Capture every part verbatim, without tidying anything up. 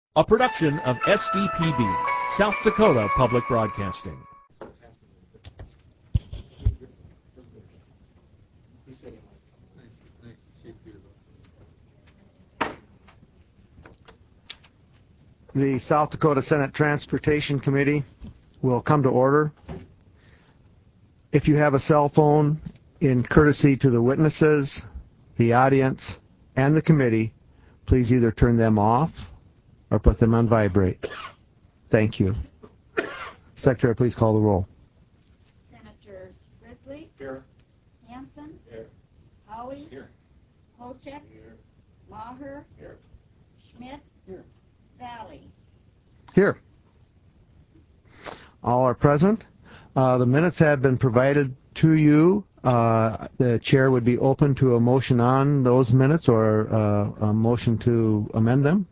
A production of S D P B, South Dakota Public Broadcasting. The South Dakota Senate Transportation Committee will come to order. If you have a cell phone, in courtesy to the witnesses, the audience, and the committee, please either turn them off or put them on vibrate. Thank you. Secretary, please call the roll. Senators Frisley. Here. Hansen. Here. Howie. Here. Hochek. Here. Maher. Here. Schmidt. Here. Valley. Here. All are present. Uh, the minutes have been provided to you. Uh, the chair would be open to a motion on those minutes or uh, a motion to amend them.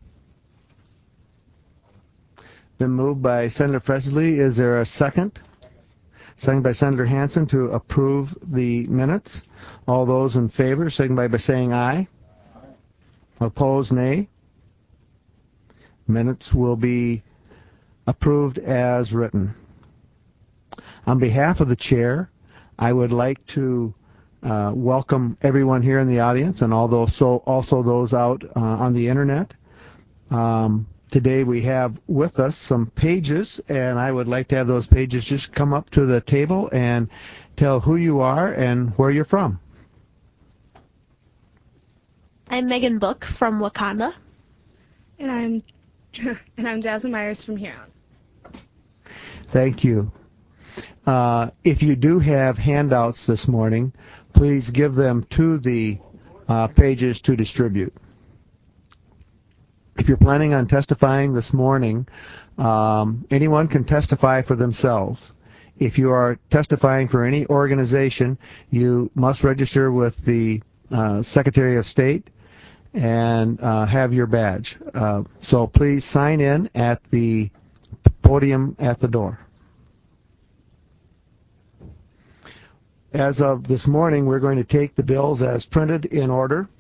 Been moved by Senator Frisley. Is there a second? Second by Senator Hansen to approve the minutes. All those in favor, signify by saying aye. Aye. Opposed, nay. Minutes will be approved as written. On behalf of the chair, I would like to uh, welcome everyone here in the audience and all those, so also those out uh, on the internet. Um, today we have with us some pages, and I would like to have those pages just come up to the table and tell who you are and where you're from. I'm Megan Book from Wakanda. And I'm and I'm Jasmine Myers from Huron. Thank you. Uh, if you do have handouts this morning, please give them to the uh, pages to distribute. If you're planning on testifying this morning, um, anyone can testify for themselves. If you are testifying for any organization, you must register with the uh, Secretary of State and uh, have your badge. Uh, so please sign in at the podium at the door. As of this morning, we're going to take the bills as printed in order.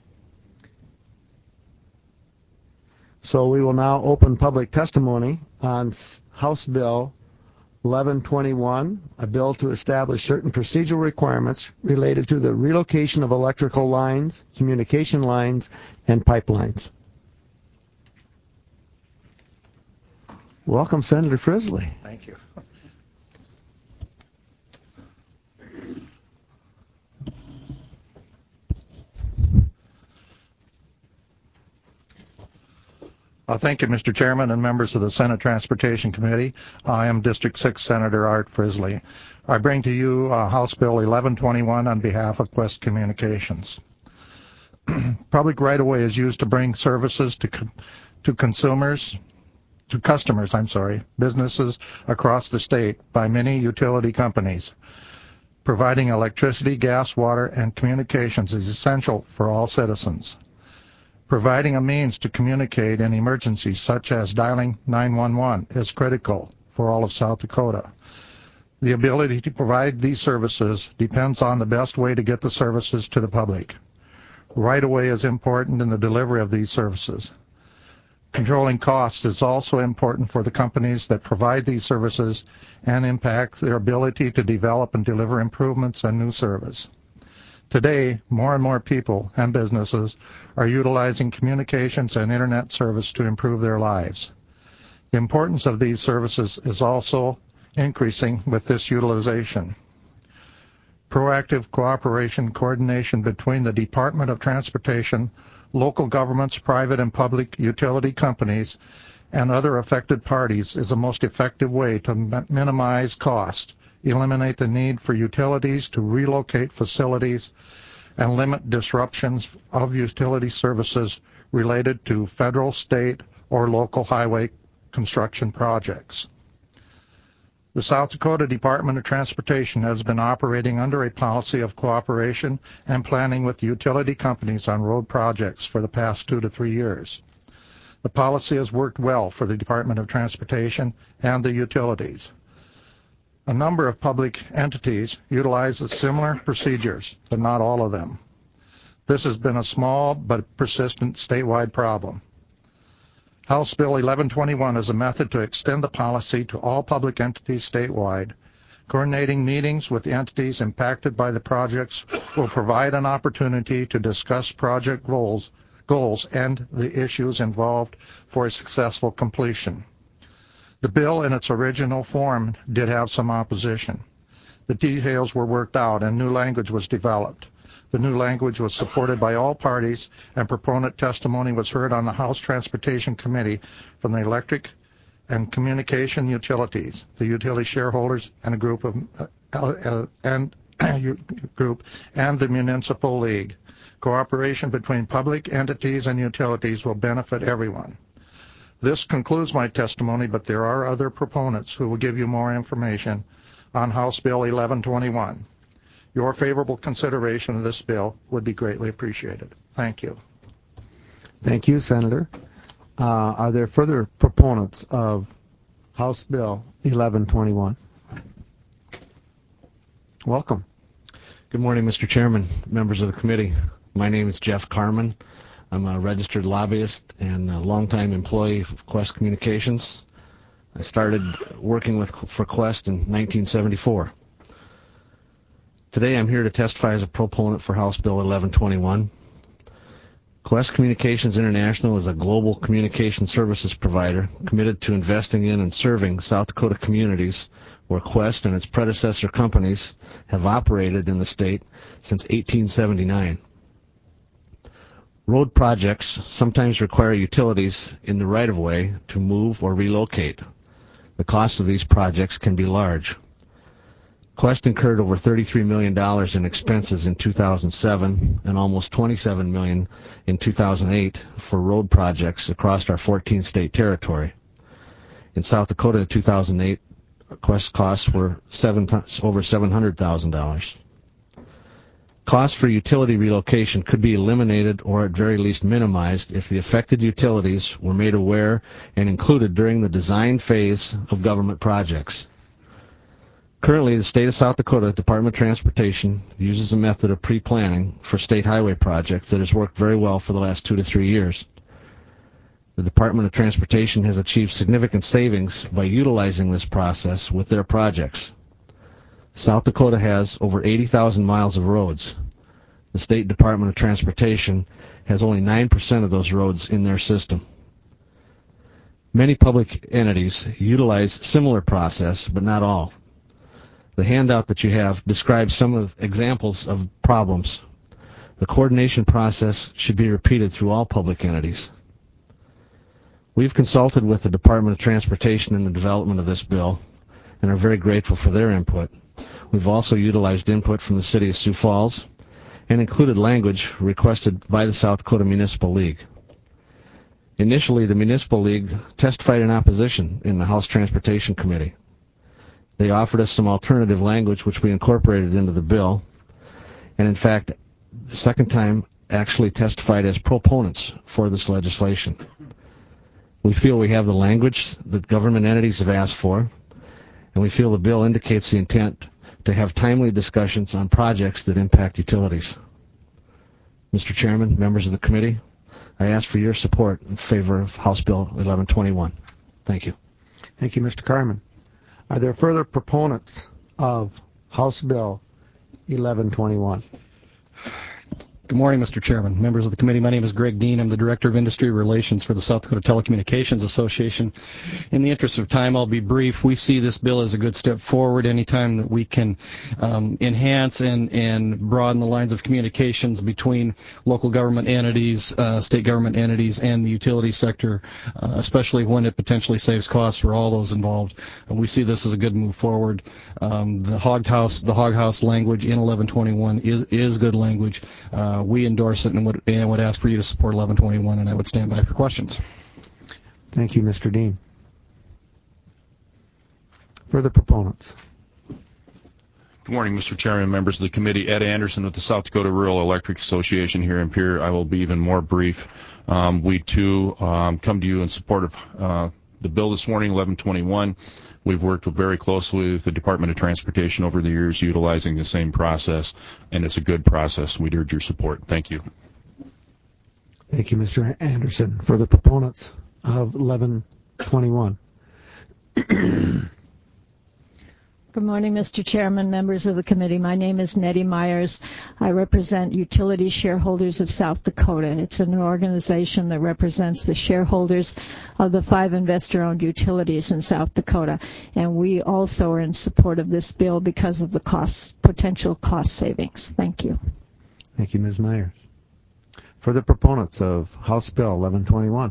So we will now open public testimony on House Bill eleven twenty-one, a bill to establish certain procedural requirements related to the relocation of electrical lines, communication lines, and pipelines. Welcome, Senator Frisley. Thank you. Uh, thank you, Mister Chairman and members of the Senate Transportation Committee. I am District six Senator Art Frisley. I bring to you uh, House Bill eleven twenty-one on behalf of Quest Communications. Public right-of-way is used to bring services to co- to consumers, to customers, I'm sorry, businesses across the state by many utility companies. Providing electricity, gas, water, and communications is essential for all citizens. Providing a means to communicate in emergencies such as dialing nine one one is critical for all of South Dakota. The ability to provide these services depends on the best way to get the services to the public. Right-of-way is important in the delivery of these services. Controlling costs is also important for the companies that provide these services and impact their ability to develop and deliver improvements and new service. Today, more and more people and businesses are utilizing communications and internet service to improve their lives. The importance of these services is also increasing with this utilization. Proactive cooperation, coordination between the Department of Transportation, local governments, private and public utility companies, and other affected parties is the most effective way to m- minimize cost, eliminate the need for utilities to relocate facilities, and limit disruptions of utility services related to federal, state, or local highway construction projects. The South Dakota Department of Transportation has been operating under a policy of cooperation and planning with utility companies on road projects for the past two to three years. The policy has worked well for the Department of Transportation and the utilities. A number of public entities utilize similar procedures, but not all of them. This has been a small but persistent statewide problem. House Bill eleven twenty-one is a method to extend the policy to all public entities statewide. Coordinating meetings with the entities impacted by the projects will provide an opportunity to discuss project goals, goals and the issues involved for a successful completion. The bill in its original form did have some opposition. The details were worked out and new language was developed. The new language was supported by all parties, and proponent testimony was heard on the House Transportation Committee from the electric and communication utilities, the utility shareholders, and a group of uh, uh, and group and the municipal league. Cooperation between public entities and utilities will benefit everyone. This concludes my testimony, but there are other proponents who will give you more information on House Bill eleven twenty-one. Your favorable consideration of this bill would be greatly appreciated. Thank you. Thank you, Senator. Uh, are there further proponents of House Bill eleven twenty-one? Welcome. Good morning, Mister Chairman, members of the committee. My name is Jeff Carmen. I'm a registered lobbyist and a longtime employee of Quest Communications. I started working with for Quest in nineteen seventy-four. Today I'm here to testify as a proponent for House Bill eleven twenty-one. Quest Communications International is a global communication services provider committed to investing in and serving South Dakota communities where Quest and its predecessor companies have operated in the state since eighteen seventy-nine. Road projects sometimes require utilities in the right-of-way to move or relocate. The cost of these projects can be large. Quest incurred over thirty-three million dollars in expenses in two thousand seven and almost twenty-seven million dollars in two thousand eight for road projects across our fourteen state territory. In South Dakota in two thousand eight, Quest costs were seven, over seven hundred thousand dollars. Costs for utility relocation could be eliminated or at very least minimized if the affected utilities were made aware and included during the design phase of government projects. Currently, the state of South Dakota Department of Transportation uses a method of pre-planning for state highway projects that has worked very well for the last two to three years. The Department of Transportation has achieved significant savings by utilizing this process with their projects. South Dakota has over eighty thousand miles of roads. The State Department of Transportation has only nine percent of those roads in their system. Many public entities utilize similar process, but not all. The handout that you have describes some of the examples of problems. The coordination process should be repeated through all public entities. We've consulted with the Department of Transportation in the development of this bill and are very grateful for their input. We've also utilized input from the City of Sioux Falls and included language requested by the South Dakota Municipal League. Initially, the Municipal League testified in opposition in the House Transportation Committee. They offered us some alternative language which we incorporated into the bill, and in fact, the second time actually testified as proponents for this legislation. We feel we have the language that government entities have asked for, and we feel the bill indicates the intent to have timely discussions on projects that impact utilities. Mister Chairman, members of the committee, I ask for your support in favor of House Bill eleven twenty-one. Thank you. Thank you, Mister Carmen. Are there further proponents of House Bill eleven twenty-one? Good morning, Mister Chairman, members of the committee. My name is Greg Dean. I'm the Director of Industry Relations for the South Dakota Telecommunications Association. In the interest of time, I'll be brief. We see this bill as a good step forward anytime that we can um, enhance and, and broaden the lines of communications between local government entities, uh, state government entities, and the utility sector, uh, especially when it potentially saves costs for all those involved. And we see this as a good move forward. Um, the hog house, the hog house language in eleven twenty-one is, is good language. Uh, we endorse it and would, and would ask for you to support eleven twenty-one, and I would stand by for questions. Thank you, Mister Dean. Further proponents? Good morning, Mister Chairman, members of the committee. Ed Anderson with the South Dakota Rural Electric Association here in Pierre. I will be even more brief. Um, we, too, um, come to you in support of uh, the bill this morning, eleven twenty-one. We've worked very closely with the Department of Transportation over the years, utilizing the same process, and it's a good process. We'd urge your support. Thank you. Thank you, Mister Anderson. Further proponents of eleven twenty-one. Good morning, Mister Chairman, members of the committee. My name is Nettie Myers. I represent Utility Shareholders of South Dakota. It's an organization that represents the shareholders of the five investor-owned utilities in South Dakota. And we also are in support of this bill because of the cost, potential cost savings. Thank you. Thank you, Miz Myers. For the proponents of House Bill eleven twenty-one.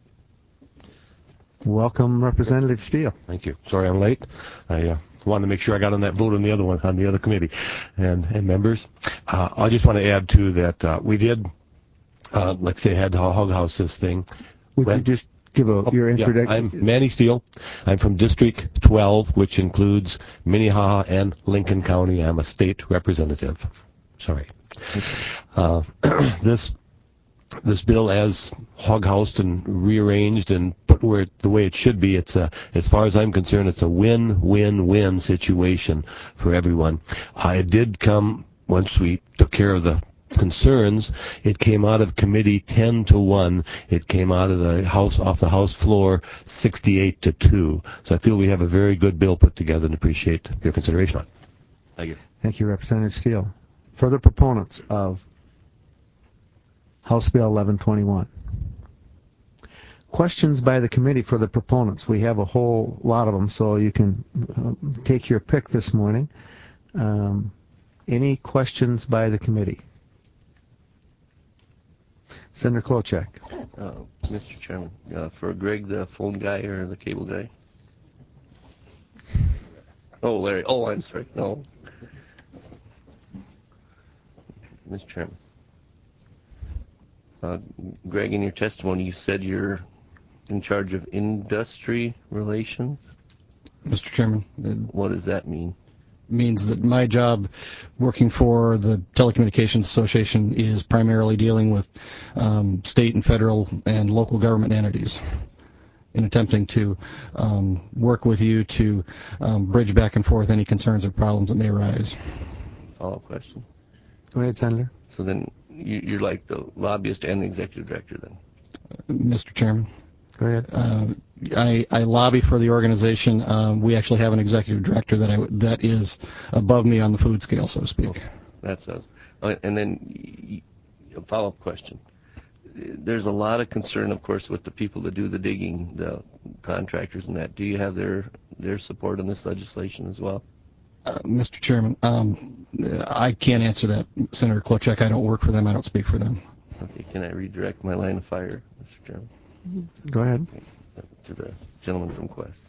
Welcome, Representative Steele. Thank you. Sorry I'm late. I uh, wanted to make sure I got on that vote on the other one, on the other committee. And, and members, uh, I just want to add, too, that uh, we did, uh, like say, had to hog house this thing. Would when, you just give a, your introduction? Yeah, I'm Manny Steele. I'm from District twelve, which includes Minnehaha and Lincoln County. I'm a state representative. Sorry. Uh, this this bill, as hog-housed and rearranged and put where it, the way it should be, it's a, as far as I'm concerned, it's a win-win-win situation for everyone. Uh, it did come, once we took care of the concerns, it came out of committee ten to one. It came out of the House, off the House floor, sixty-eight to two. So I feel we have a very good bill put together and appreciate your consideration on it. Thank you. Thank you, Representative Steele. Further proponents of House Bill eleven twenty-one. Questions by the committee for the proponents. We have a whole lot of them, so you can uh, take your pick this morning. Um, any questions by the committee? Senator Klochek. Uh, Mister Chairman, uh, for Greg, the phone guy or the cable guy? Oh, Larry. Oh, I'm sorry. No. Mister Chairman. Uh, Greg, in your testimony, you said you're in charge of industry relations? Mister Chairman. What does that mean? Means that my job working for the Telecommunications Association is primarily dealing with um, state and federal and local government entities in attempting to um, work with you to um, bridge back and forth any concerns or problems that may arise. Follow-up question. Go ahead, Senator. So then you, you're like the lobbyist and the executive director then? Uh, Mister Chairman. Go ahead. Uh, I, I lobby for the organization. Um, we actually have an executive director that I, that is above me on the food scale, so to speak. Okay. That sounds. And then a follow-up question. There's a lot of concern, of course, with the people that do the digging, the contractors and that. Do you have their their support in this legislation as well? Uh, Mister Chairman, um, I can't answer that. Senator Klochek, I don't work for them. I don't speak for them. Okay. Can I redirect my line of fire, Mister Chairman? Go ahead. To the gentleman from Quest.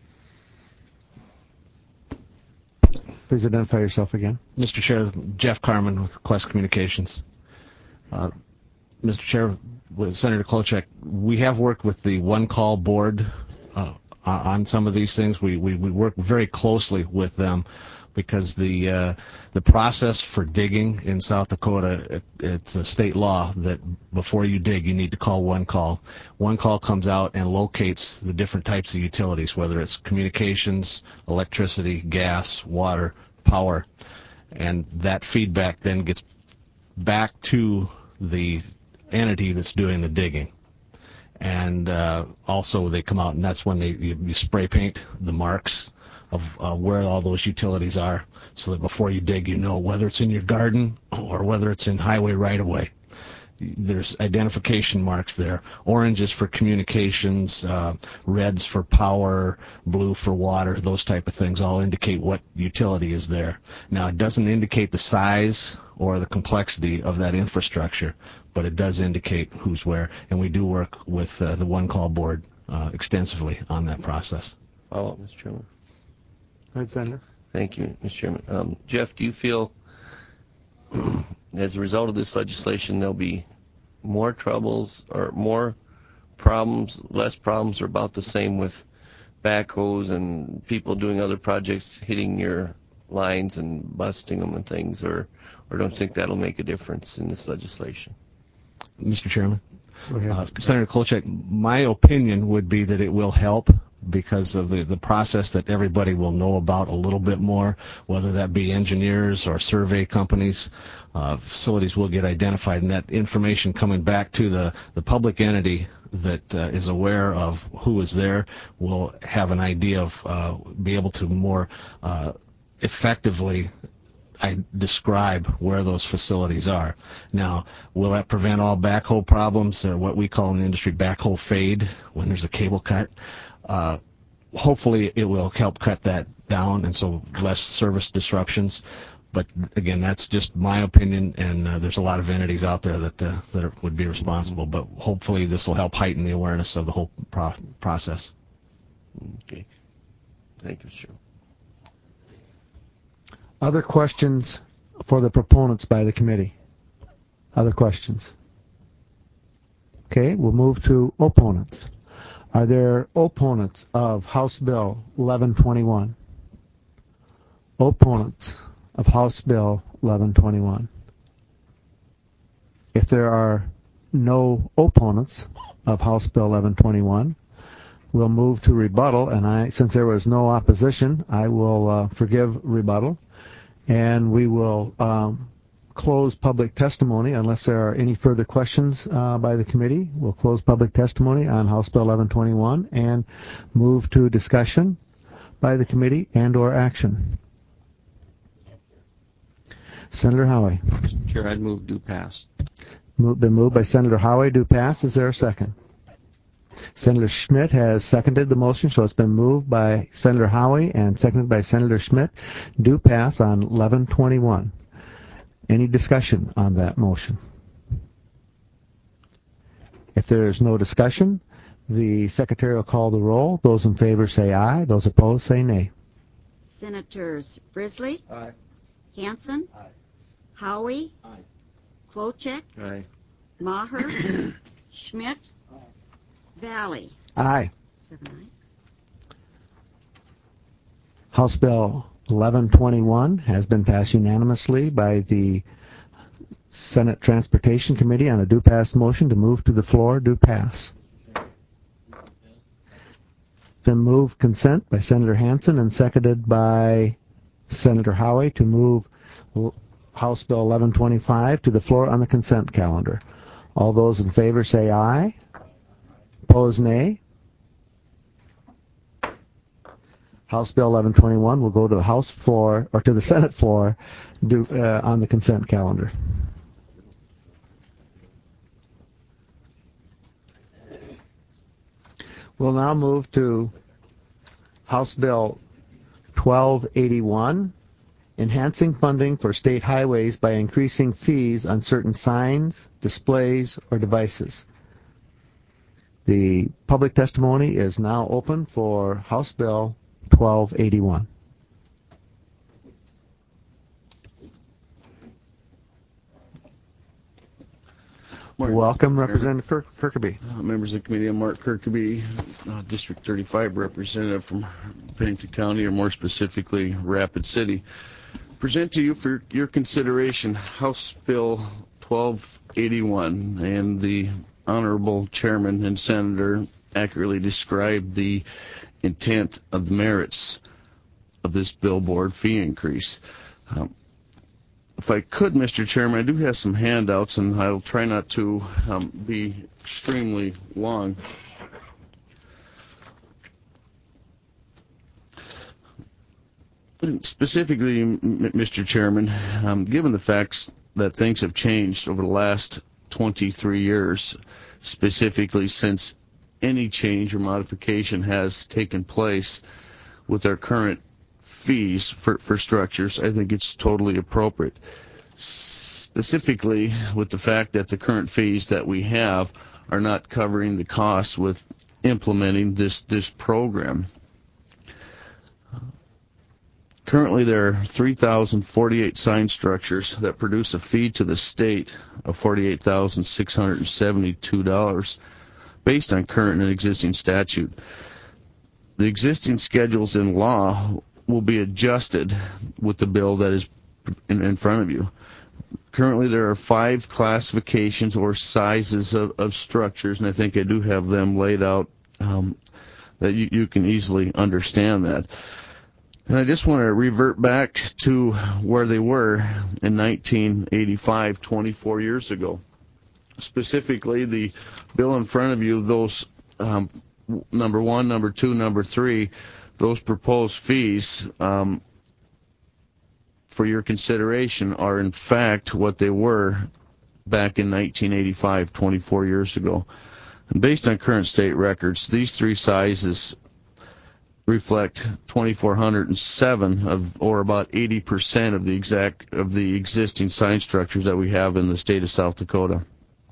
Please identify yourself again. Mister Chair, Jeff Carmen with Quest Communications. Uh, Mister Chair, with Senator Klochek, we have worked with the One Call Board uh, on some of these things. We, we, we work very closely with them because the uh, the process for digging in South Dakota, it, it's a state law that before you dig, you need to call One Call. One Call comes out and locates the different types of utilities, whether it's communications, electricity, gas, water, power, and that feedback then gets back to the entity that's doing the digging. And uh, also they come out, and that's when they you, you spray paint the marks of uh, where all those utilities are, so that before you dig, you know whether it's in your garden or whether it's in highway right-of-way. There's identification marks there. Orange is for communications, uh, reds for power, blue for water, those type of things all indicate what utility is there. Now, it doesn't indicate the size or the complexity of that infrastructure, but it does indicate who's where, and we do work with uh, the One Call Board uh, extensively on that process. Follow up, Mister Chairman. Go ahead, Senator. Thank you, Mister Chairman. Um, Jeff, do you feel as a result of this legislation there'll be more troubles or more problems, less problems, or about the same with backhoes and people doing other projects hitting your lines and busting them and things, or, or don't you think that'll make a difference in this legislation? Mister Chairman? Uh, Senator Klochek, my opinion would be that it will help because of the, the process that everybody will know about a little bit more, whether that be engineers or survey companies. Uh, facilities will get identified, and that information coming back to the, the public entity that uh, is aware of who is there will have an idea of, uh, be able to more uh, effectively I describe where those facilities are. Now, will that prevent all backhoe problems, or what we call in the industry backhoe fade, when there's a cable cut? Uh, hopefully it will help cut that down, and so less service disruptions. But again, that's just my opinion, and uh, there's a lot of entities out there that uh, that are, would be responsible. But hopefully this will help heighten the awareness of the whole pro- process. Okay. Thank you, sir. Other questions for the proponents by the committee? Other questions? Okay, we'll move to opponents. Are there opponents of House Bill eleven twenty-one? Opponents of House Bill eleven twenty-one. If there are no opponents of House Bill eleven twenty-one, we'll move to rebuttal, and I, since there was no opposition, I will uh, forgive rebuttal, and we will um, close public testimony unless there are any further questions uh, by the committee. We'll close public testimony on House Bill eleven twenty-one and move to discussion by the committee and or action. Senator Howie. Mister Chair, I'd move do pass. Move, been moved by Senator Howie, do pass. Is there a second? Senator Schmidt has seconded the motion, so it's been moved by Senator Howie and seconded by Senator Schmidt. Do pass on eleven twenty-one. Any discussion on that motion? If there is no discussion, the Secretary will call the roll. Those in favor say aye. Those opposed say nay. Senators Frisley, Aye. Hansen, Aye. Howie, Aye. Klochek, Aye. Maher, Schmidt, Valley. Aye. Seven ayes. House Bill eleven twenty-one has been passed unanimously by the Senate Transportation Committee on a do pass motion to move to the floor. Do pass. Been moved consent by Senator Hansen and seconded by Senator Howie to move House Bill eleven twenty-five to the floor on the consent calendar. All those in favor say aye. Opposed, nay. House Bill eleven twenty-one will go to the House floor, or to the Senate floor, do, uh, on the consent calendar. We'll now move to House Bill twelve eighty-one, enhancing funding for state highways by increasing fees on certain signs, displays, or devices. The public testimony is now open for House Bill twelve eighty-one. Morning. Welcome, Representative Kirk- Kirkby. Uh, members of the committee, I'm Mark Kirkby, uh, District thirty-five representative from Pennington County, or more specifically, Rapid City. Present to you for your consideration House Bill twelve eighty-one, and the Honorable Chairman and Senator accurately described the intent of the merits of this billboard fee increase. Um, If I could, Mister Chairman, I do have some handouts, and I'll try not to um, be extremely long. Specifically, Mister Chairman, um, given the facts that things have changed over the last twenty-three years, specifically since any change or modification has taken place with our current fees for, for structures, I think it's totally appropriate. Specifically with the fact that the current fees that we have are not covering the costs with implementing this, this program. Currently there are three thousand forty-eight sign structures that produce a fee to the state of forty-eight thousand six hundred seventy-two dollars based on current and existing statute. The existing schedules in law will be adjusted with the bill that is in, in front of you. Currently, there are five classifications or sizes of, of structures, and I think I do have them laid out um, that you, you can easily understand that. And I just want to revert back to where they were in nineteen eighty-five, twenty-four years ago. specifically the bill in front of you, those um, number one, number two, number three, those proposed fees um, for your consideration are in fact what they were back in nineteen eighty-five, twenty-four years ago. And based on current state records, these three sizes reflect two thousand four hundred seven of, or about eighty percent of the exact of the existing sign structures that we have in the state of South Dakota.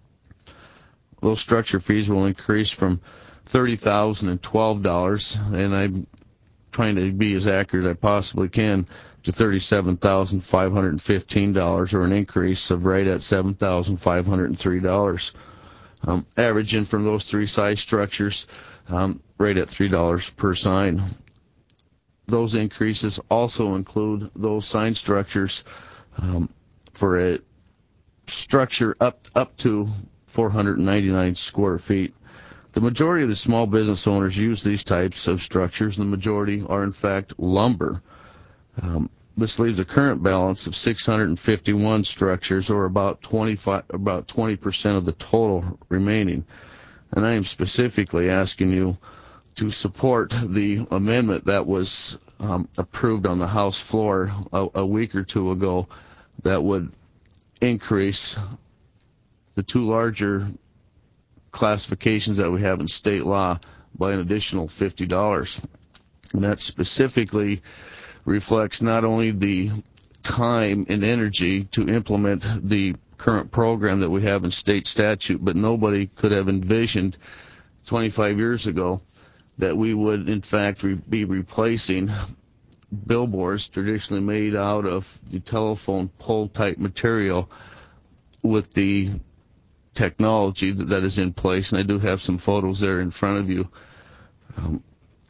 Those structure fees will increase from thirty thousand twelve dollars, and I'm trying to be as accurate as I possibly can, to thirty-seven thousand five hundred fifteen dollars, or an increase of right at seven thousand five hundred three dollars. Um, averaging from those three size structures, um, right at three dollars per sign. Those increases also include those sign structures um, for a structure up up to four hundred ninety-nine square feet. The majority of the small business owners use these types of structures, and the majority are in fact lumber. Um, this leaves a current balance of six hundred fifty-one structures, or about twenty-five, about twenty percent of the total remaining. And I am specifically asking you to support the amendment that was um, approved on the House floor a, a week or two ago that would increase the two larger classifications that we have in state law by an additional fifty dollars. And that specifically reflects not only the time and energy to implement the current program that we have in state statute, but nobody could have envisioned twenty-five years ago that we would in fact re- be replacing billboards traditionally made out of the telephone pole type material with the technology that, that is in place. And I do have some photos there in front of you. Um,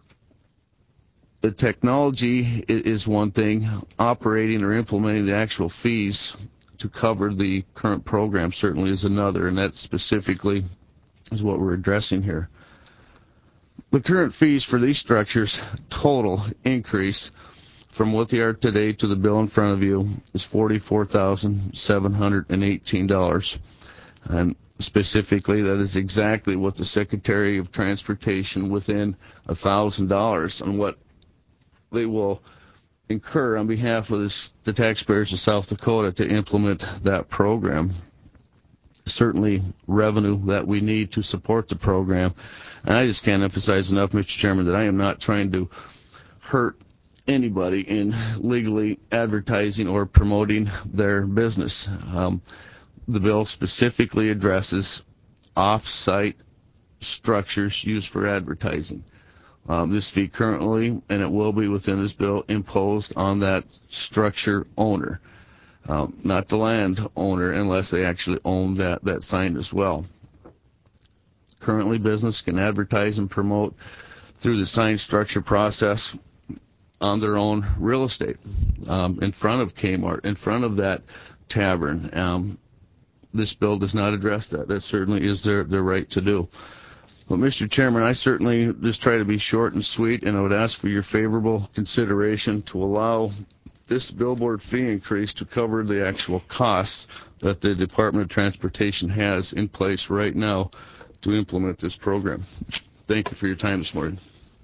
The technology is one thing. Operating or implementing the actual fees to cover the current program certainly is another, and that specifically is what we're addressing here. The current fees for these structures, total increase from what they are today to the bill in front of you, is forty-four thousand seven hundred eighteen dollars. And specifically, that is exactly what the Secretary of Transportation, within one thousand dollars on what they will incur on behalf of this, the taxpayers of South Dakota to implement that program. Certainly revenue that we need to support the program. And I just can't emphasize enough, Mister Chairman, that I am not trying to hurt anybody in legally advertising or promoting their business. Um, the bill specifically addresses off-site structures used for advertising. Um, this fee currently, and it will be within this bill, imposed on that structure owner, um, not the land owner, unless they actually own that, that sign as well. Currently, business can advertise and promote through the sign structure process on their own real estate, um, in front of Kmart, in front of that tavern. Um, this bill does not address that. That certainly is their, their right to do. Well, Mister Chairman, I certainly just try to be short and sweet, and I would ask for your favorable consideration to allow this billboard fee increase to cover the actual costs that the Department of Transportation has in place right now to implement this program. Thank you for your time this morning.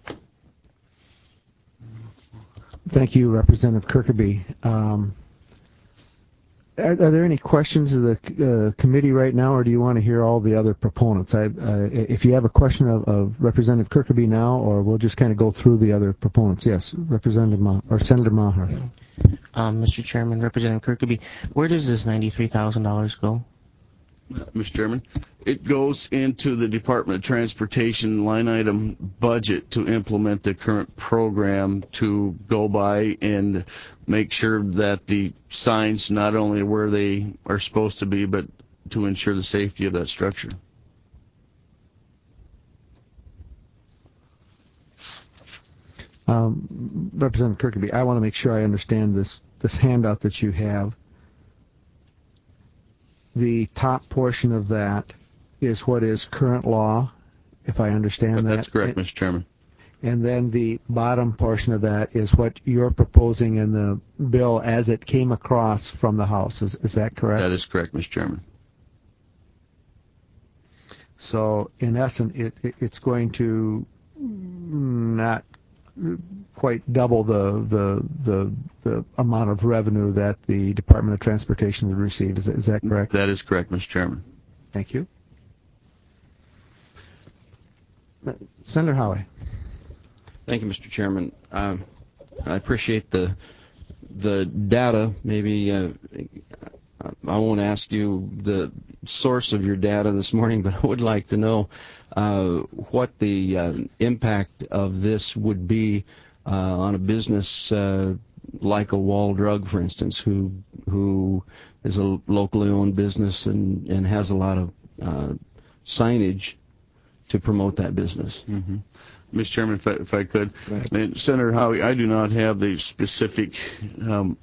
Thank you, Representative Kirkeby. Um, Are, are there any questions of the uh, committee right now, or do you want to hear all the other proponents? I, uh, if you have a question of, of Representative Kirkeby now, or we'll just kind of go through the other proponents. Yes, Representative Ma- or Senator Maher. Um, Mister Chairman, Representative Kirkeby, where does this ninety-three thousand dollars go? Mister Chairman, it goes into the Department of Transportation line item budget to implement the current program, to go by and make sure that the signs not only are where they are supposed to be, but to ensure the safety of that structure. Um, Representative Kirkeby, I want to make sure I understand this, this handout that you have. The top portion of that is what is current law, if I understand But that. That's correct, Mister Chairman. And then the bottom portion of that is what you're proposing in the bill as it came across from the House. Is, is that correct? That is correct, Mister Chairman. So in essence, it, it, it's going to not quite double the, the the the amount of revenue that the Department of Transportation would receive. Is that, is that correct? That is correct, Mister Chairman. Thank you. Senator Howie. Thank you, Mister Chairman. Uh, I appreciate the the data. Maybe uh, I won't ask you the source of your data this morning, but I would like to know uh, what the uh, impact of this would be uh, on a business uh, like a Wall Drug, for instance, who who is a locally owned business and, and has a lot of uh, signage to promote that business. Mm-hmm. Mister Chairman, if I, if I could, and Senator Howie, I do not have the specific um,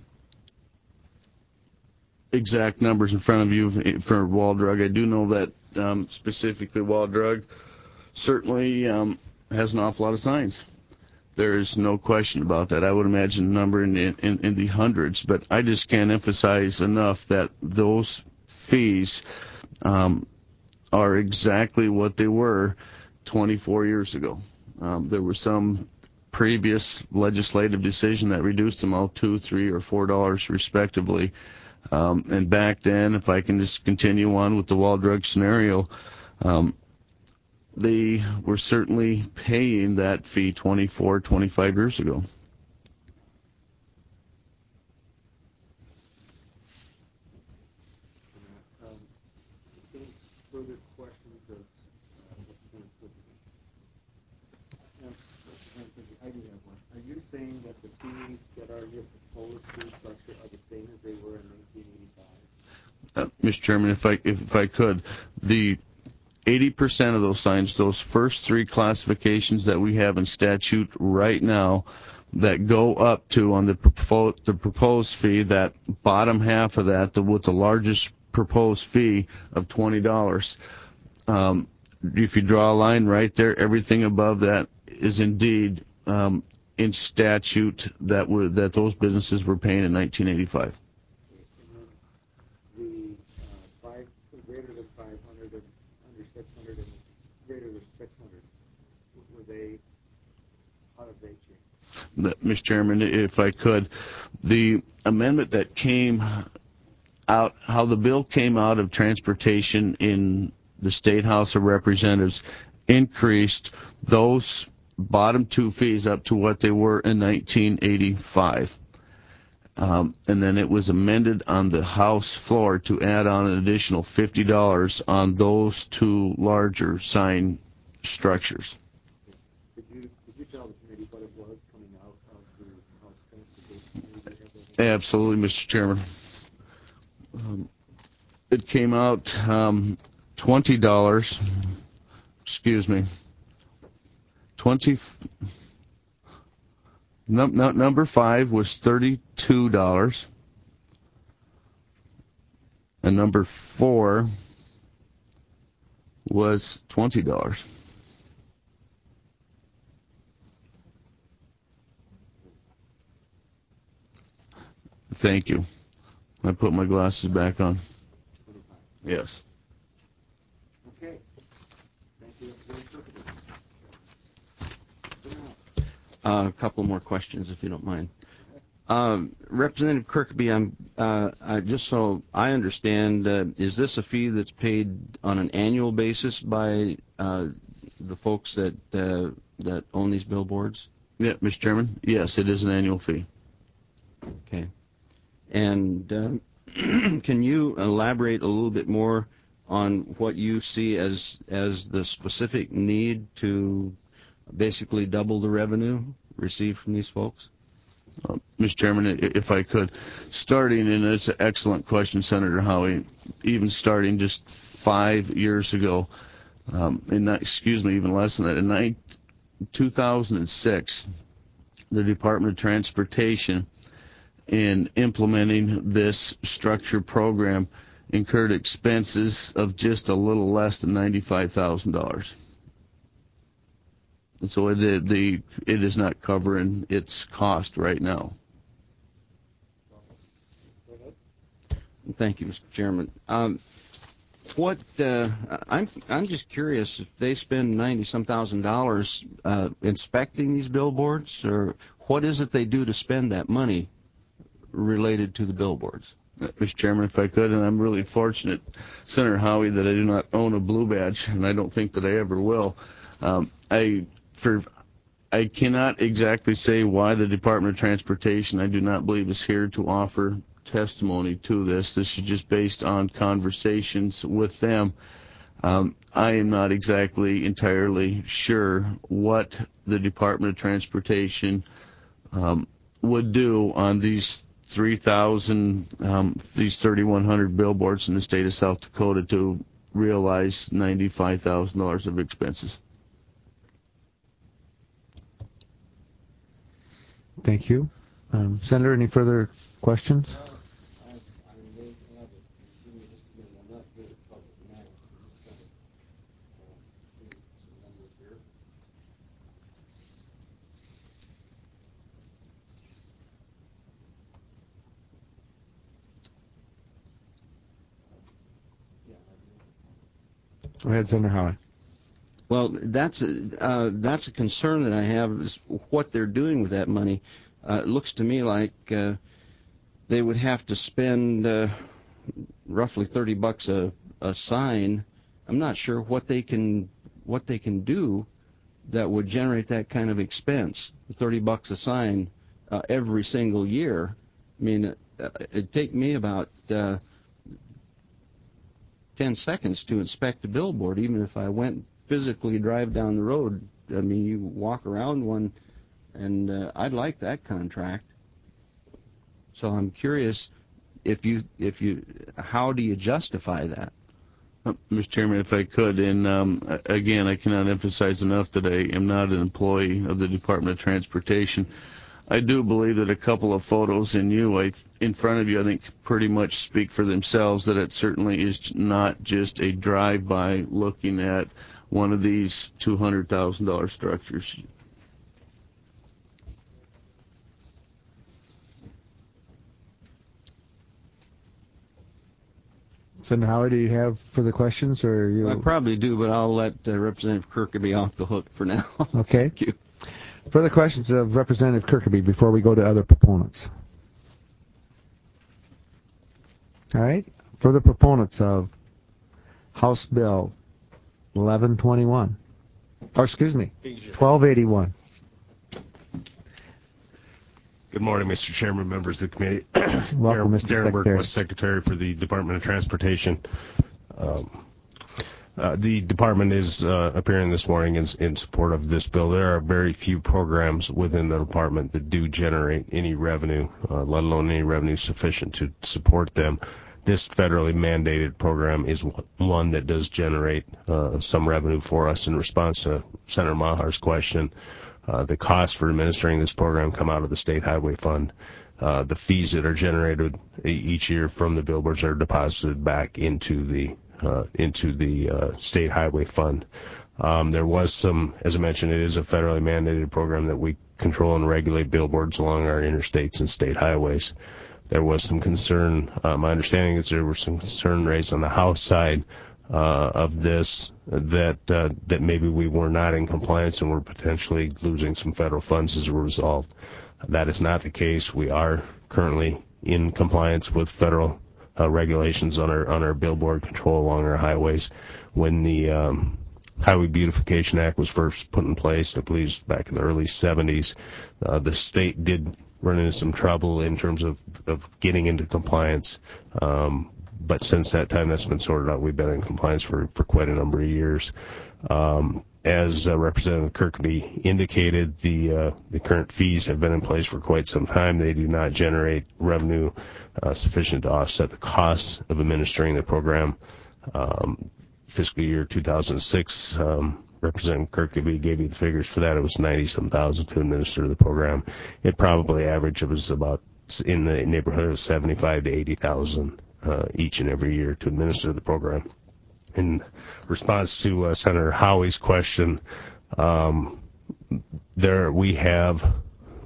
exact numbers in front of you for Wall Drug. I do know that um, specifically Wall Drug certainly um, has an awful lot of signs. There is no question about that. I would imagine a number in, in, in the hundreds, but I just can't emphasize enough that those fees um, are exactly what they were twenty-four years ago. Um, there was some previous legislative decision that reduced them all two, three, or four dollars respectively. Um, and back then, if I can just continue on with the Wall Drug scenario, um, they were certainly paying that fee twenty-four, twenty-five years ago. Further questions of I do have one. Are you saying that the fees that are your proposed fee structure are the same as they were in nineteen eighty-five? Uh, Mister Chairman, if I if, if I could, the eighty percent of those signs, those first three classifications that we have in statute right now, that go up to on the proposed the proposed fee, that bottom half of that, the, with the largest proposed fee of twenty dollars. Um, if you draw a line right there, everything above that is indeed um, in statute that were that those businesses were paying in nineteen eighty-five. The uh, five greater than five hundred and under six hundred and greater than six hundred, were they? How did they change? Mister Chairman, if I could, the amendment that came out, how the bill came out of transportation in the State House of Representatives, increased those bottom two fees up to what they were in nineteen eighty-five. Um, and then it was amended on the House floor to add on an additional fifty dollars on those two larger sign structures. Could you, could you tell the committee what it was coming out of the House Transportation Committee? Absolutely, Mister Chairman. Um, it came out um, twenty dollars. Excuse me. Twenty. Num, num, number five was thirty-two dollars, and number four was twenty dollars. Thank you. I put my glasses back on. Yes. Okay. Thank you. Uh, a couple more questions, if you don't mind. Um, Representative Kirkby, I'm uh, I, just so I understand, uh, is this a fee that's paid on an annual basis by uh, the folks that uh, that own these billboards? Yeah, Mister Chairman. Yes, it is an annual fee. Okay. And uh, can you elaborate a little bit more on what you see as as the specific need to basically double the revenue received from these folks? Uh, Mister Chairman, if I could, starting, and it's an excellent question, Senator Howie, even starting just five years ago, um, in that, excuse me, even less than that, in two thousand six, the Department of Transportation, in implementing this structure program, incurred expenses of just a little less than ninety-five thousand dollars. And so it, the, it is not covering its cost right now. Thank you, Mister Chairman. Um, what uh, I'm I'm just curious if they spend ninety some thousand dollars uh, inspecting these billboards, or what is it they do to spend that money related to the billboards? Mister Chairman, if I could, and I'm really fortunate, Senator Howie, that I do not own a blue badge, and I don't think that I ever will. Um, I for I cannot exactly say why the Department of Transportation, I do not believe, is here to offer testimony to this. This is just based on conversations with them. Um, I am not exactly entirely sure what the Department of Transportation um, would do on these three thousand, um, these thirty-one hundred billboards in the state of South Dakota to realize ninety-five thousand dollars of expenses. Thank you. Um, Senator, any further questions? Go ahead, Senator Howie. Well, that's a, uh, that's a concern that I have, is what they're doing with that money. Uh, it looks to me like uh, they would have to spend uh, roughly thirty bucks a, a sign. I'm not sure what they can what they can do that would generate that kind of expense. thirty bucks a sign uh, every single year. I mean, uh, it'd take me about uh, ten seconds to inspect a billboard, even if I went physically drive down the road. I mean, you walk around one, and uh, I'd like that contract. So I'm curious if you, if you, how do you justify that? Uh, Mister Chairman, if I could, and um, again, I cannot emphasize enough that I am not an employee of the Department of Transportation. I do believe that a couple of photos in you, I, in front of you, I think pretty much speak for themselves, that it certainly is not just a drive-by looking at one of these two hundred thousand dollar structures. Senator Howie, do you have further questions, or are you? I probably do, but I'll let uh, Representative Kirkby off the hook for now. Okay. Thank you. Further questions of Representative Kirkby before we go to other proponents? All right. Further proponents of House Bill eleven twenty-one, or excuse me, twelve eighty-one. Good morning, Mister Chairman, members of the committee. Welcome, Mister Darren Secretary. Berquist, Secretary for the Department of Transportation. Um, uh, the department is uh, appearing this morning in, in support of this bill. There are very few programs within the department that do generate any revenue, uh, let alone any revenue sufficient to support them. This federally mandated program is one that does generate uh, some revenue for us. In response to Senator Maher's question, uh, the costs for administering this program come out of the State Highway Fund. Uh, the fees that are generated each year from the billboards are deposited back into the uh, into the uh, State Highway Fund. Um, there was some, as I mentioned, it is a federally mandated program that we control and regulate billboards along our interstates and state highways. There was some concern, uh, my understanding is there was some concern raised on the House side uh, of this, that uh, that maybe we were not in compliance and were potentially losing some federal funds as a result. That is not the case. We are currently in compliance with federal uh, regulations on our on our billboard control along our highways. When the um, Highway Beautification Act was first put in place, I believe back in the early seventies, uh, the state did run into some trouble in terms of, of getting into compliance. Um, but since that time, that's been sorted out. We've been in compliance for, for quite a number of years. Um, as uh, Representative Kirkby indicated, the uh, the current fees have been in place for quite some time. They do not generate revenue uh, sufficient to offset the costs of administering the program. Um, fiscal year two thousand six, um, Representative Kirkby gave you the figures for that. It was ninety some thousand to administer the program. It probably averaged, it was about in the neighborhood of seventy-five to eighty thousand uh, each and every year to administer the program. In response to uh, Senator Howie's question, um, there we have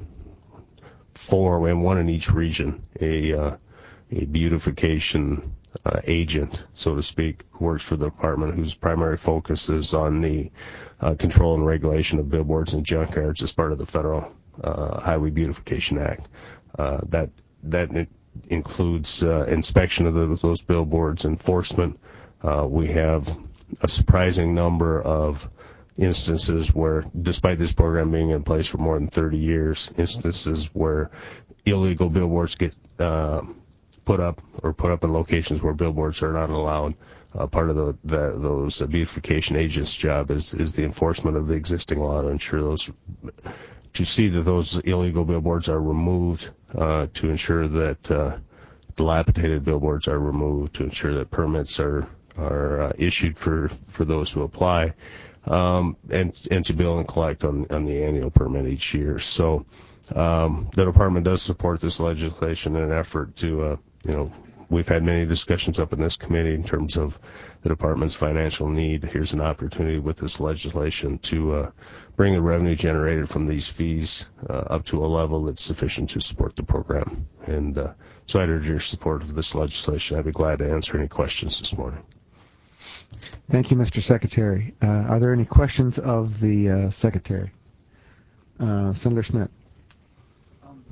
four, and one in each region, a uh, a beautification uh, agent, so to speak, who works for the department, whose primary focus is on the uh, control and regulation of billboards and junkyards as part of the Federal uh, Highway Beautification Act. Uh, that that includes uh, inspection of those, those billboards, enforcement. Uh, we have a surprising number of instances where, despite this program being in place for more than thirty years, instances where illegal billboards get uh, put up or put up in locations where billboards are not allowed. Uh, part of the, the, those beautification agents' job is, is the enforcement of the existing law to ensure those, to see that those illegal billboards are removed, uh, to ensure that uh, dilapidated billboards are removed, to ensure that permits are are uh, issued for, for those who apply. Um, and, and to bill and collect on, on the annual permit each year. So, um, the department does support this legislation in an effort to, uh, you know, we've had many discussions up in this committee in terms of the department's financial need. Here's an opportunity with this legislation to, uh, bring the revenue generated from these fees, uh, up to a level that's sufficient to support the program. And, uh, so I'd urge your support of this legislation. I'd be glad to answer any questions this morning. Thank you, Mister Secretary. Uh, are there any questions of the uh, Secretary? Uh, Senator Schmidt. Um,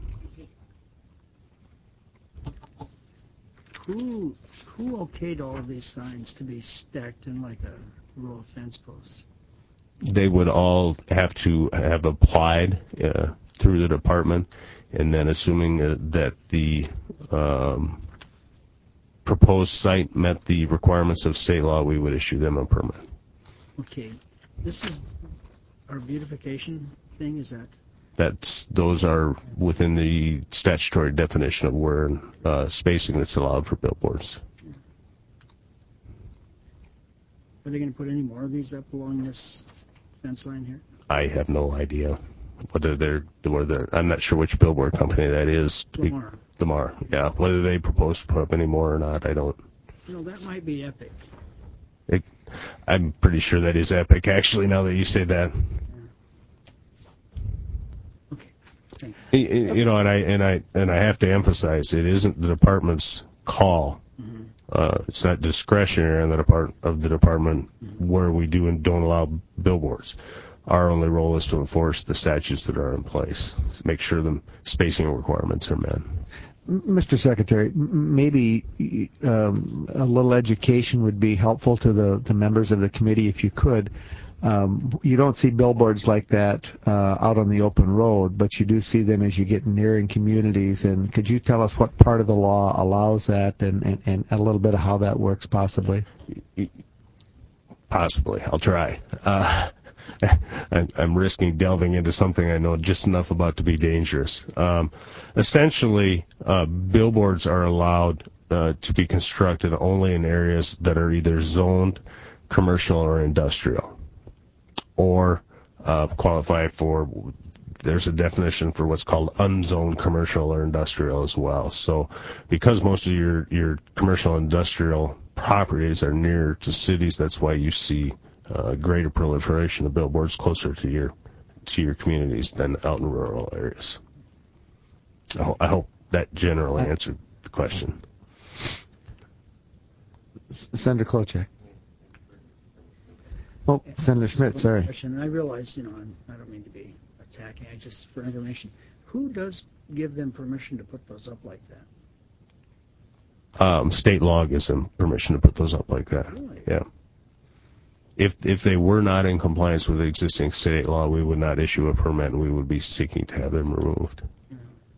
who who okayed all of these signs to be stacked in like a row of fence posts? They would all have to have applied uh, through the department, and then assuming uh, that the um, proposed site met the requirements of state law, we would issue them a permit. Okay, this is our beautification thing, is that? That's those are within the statutory definition of where uh, spacing that's allowed for billboards. Are they going to put any more of these up along this fence line here? I have no idea whether they're whether I'm not sure which billboard company that is. Lamar. Lamar, yeah. Whether they propose to put up any more or not, I don't. You know, that might be epic. It, I'm pretty sure that is epic, actually, now that you say that. Yeah. Okay. Thank you. You, you know, and I and I and I have to emphasize, it isn't the department's call. Mm-hmm. Uh, it's not discretionary on the depart of the department mm-hmm. where we do and don't allow billboards. Our only role is to enforce the statutes that are in place, make sure the spacing requirements are met. Mister Secretary, maybe um, a little education would be helpful to the to members of the committee if you could. Um, you don't see billboards like that uh, out on the open road, but you do see them as you get nearing communities. And could you tell us what part of the law allows that, and, and, and a little bit of how that works, possibly? Possibly. I'll try. Uh, I'm risking delving into something I know just enough about to be dangerous. Um, essentially, uh, billboards are allowed uh, to be constructed only in areas that are either zoned commercial or industrial, or uh, qualify for, there's a definition for what's called unzoned commercial or industrial as well. So because most of your, your commercial and industrial properties are near to cities, that's why you see Uh, greater proliferation of billboards closer to your to your communities than out in rural areas. I, ho- I hope that generally answered the question. Senator Klobuchar. Oh, Senator Schmidt, sorry. Question. I realize, you know, I'm, I don't mean to be attacking. I just, for information, who does give them permission to put those up like that? Um, state law gives them permission to put those up like that. Really? Yeah. If if they were not in compliance with the existing state law, we would not issue a permit, and we would be seeking to have them removed. Yeah.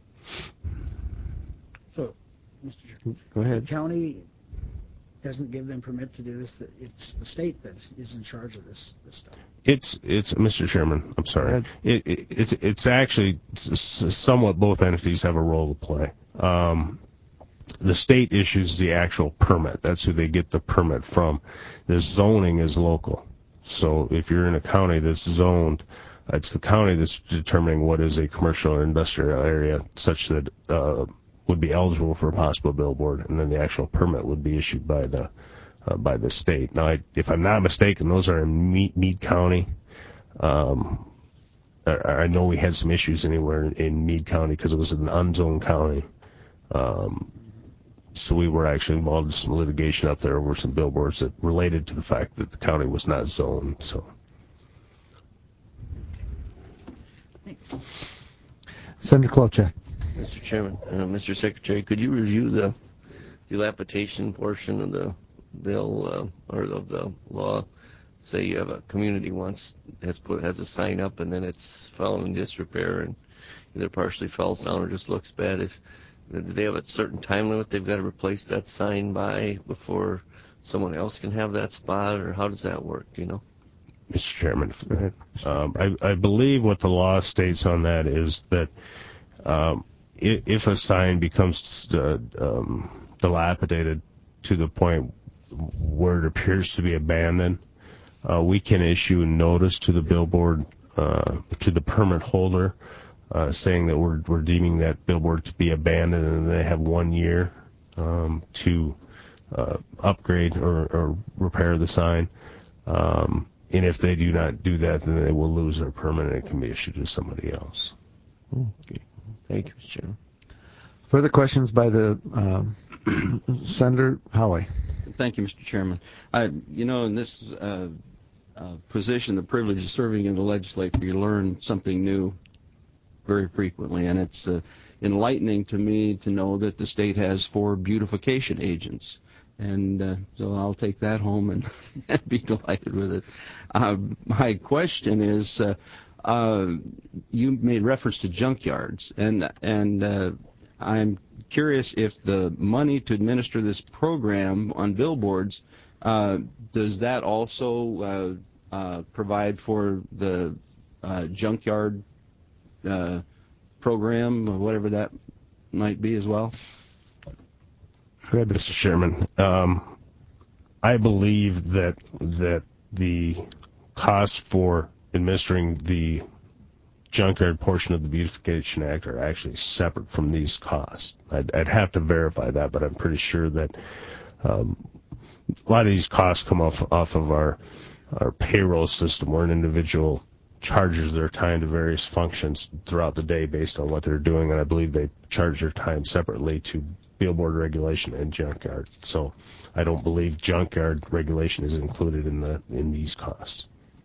So, Mister Chairman, go ahead. The county doesn't give them permit to do this. It's the state that is in charge of this this stuff. It's it's Mister Chairman. I'm sorry. It, it, it's it's actually somewhat both entities have a role to play. Um, The state issues the actual permit. That's who they get the permit from. The zoning is local. So if you're in a county that's zoned, it's the county that's determining what is a commercial or industrial area such that uh, would be eligible for a possible billboard, and then the actual permit would be issued by the uh, by the state. Now, I, if I'm not mistaken, those are in Meade, Meade County. Um, I, I know we had some issues anywhere in, in Meade County because it was an unzoned county. Um, so we were actually involved in some litigation up there over some billboards that related to the fact that the county was not zoned. So, Thanks. Senator Klobuchar. Mister Chairman, uh, Mister Secretary, could you review the dilapidation portion of the bill uh, or of the law? Say you have a community once has put has a sign up and then it's fallen in disrepair and either partially falls down or just looks bad. If do they have a certain time limit they've got to replace that sign by before someone else can have that spot, or how does that work? Do you know? Mister Chairman, um, I, I believe what the law states on that is that um, if, if a sign becomes uh, um, dilapidated to the point where it appears to be abandoned, Uh, we can issue a notice to the billboard, uh, to the permit holder, uh, saying that we're, we're deeming that billboard to be abandoned, and they have one year um, to uh, upgrade or, or repair the sign. Um, and if they do not do that, then they will lose their permit and it can be issued to somebody else. Okay. Thank you, Mister Chairman. Further questions by the uh, Senator Howie. Thank you, Mister Chairman. I, you know, in this uh, uh, position, the privilege of serving in the legislature, you learn something new very frequently, and it's uh, enlightening to me to know that the state has four beautification agents. And uh, so I'll take that home and, and be delighted with it. Uh, my question is, uh, uh, you made reference to junkyards, and and uh, I'm curious if the money to administer this program on billboards, uh, does that also uh, uh, provide for the uh, junkyard uh, program, or whatever that might be as well? Go ahead, Mister Chairman. Um, I believe that that the costs for administering the junkyard portion of the Beautification Act are actually separate from these costs. I'd, I'd have to verify that, but I'm pretty sure that um, a lot of these costs come off off of our our payroll system, where an individual charges their time to various functions throughout the day based on what they're doing, and I believe they charge their time separately to billboard regulation and junkyard. So I don't believe junkyard regulation is included in the in these costs.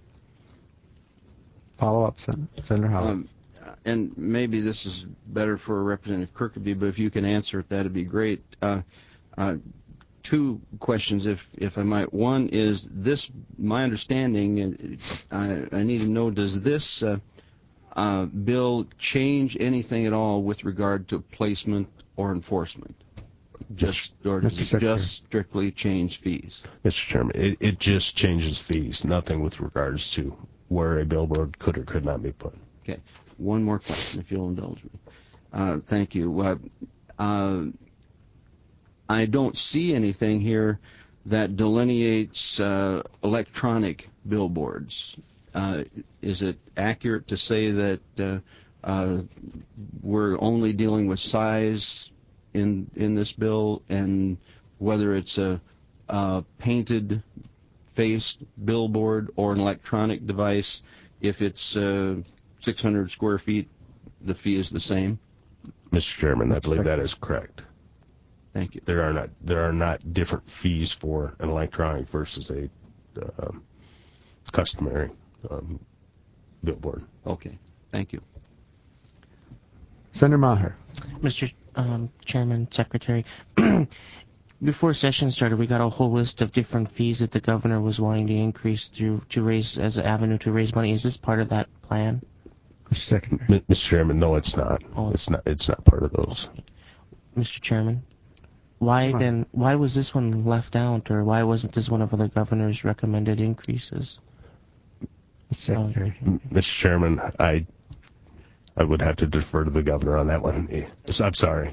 Follow up, Sen- Senator Howard. Um, and maybe this is better for Representative Kirkby, but if you can answer it, that'd be great. Uh, uh, two questions, if if I might. One is this: my understanding, and I, I need to know, does this uh, uh, bill change anything at all with regard to placement or enforcement? Just or does it just strictly change fees? Mister Chairman, it, it just changes fees, nothing with regards to where a billboard could or could not be put. Okay. One more question, if you'll indulge me. Uh, thank you. Uh, uh, I don't see anything here that delineates uh, electronic billboards. Uh, is it accurate to say that uh, uh, we're only dealing with size in in this bill, and whether it's a, a painted faced billboard or an electronic device, if it's uh, six hundred square feet, the fee is the same? Mister Chairman, I believe that is correct. Thank you. There are not there are not different fees for an electronic versus a um, customary um, billboard. Okay. Thank you. Senator Maher. Mister Um, Chairman, Secretary, before session started, we got a whole list of different fees that the governor was wanting to increase through to raise as an avenue to raise money. Is this part of that plan? Mister Secretary. Mister Chairman, no, it's not. Oh. It's not. It's not part of those. Mister Chairman, why then? Why was this one left out, or why wasn't this one of the governor's recommended increases? Secretary. Oh. Mister Chairman, I I would have to defer to the governor on that one. I'm sorry.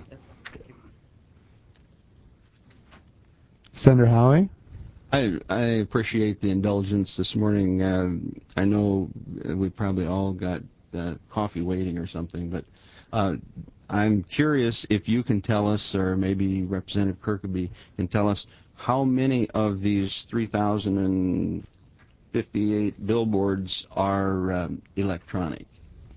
Senator Howie? I, I appreciate the indulgence this morning. Uh, I know we probably all got uh, coffee waiting or something, but uh, I'm curious if you can tell us, or maybe Representative Kirkby can tell us, how many of these three thousand fifty-eight billboards are um, electronic?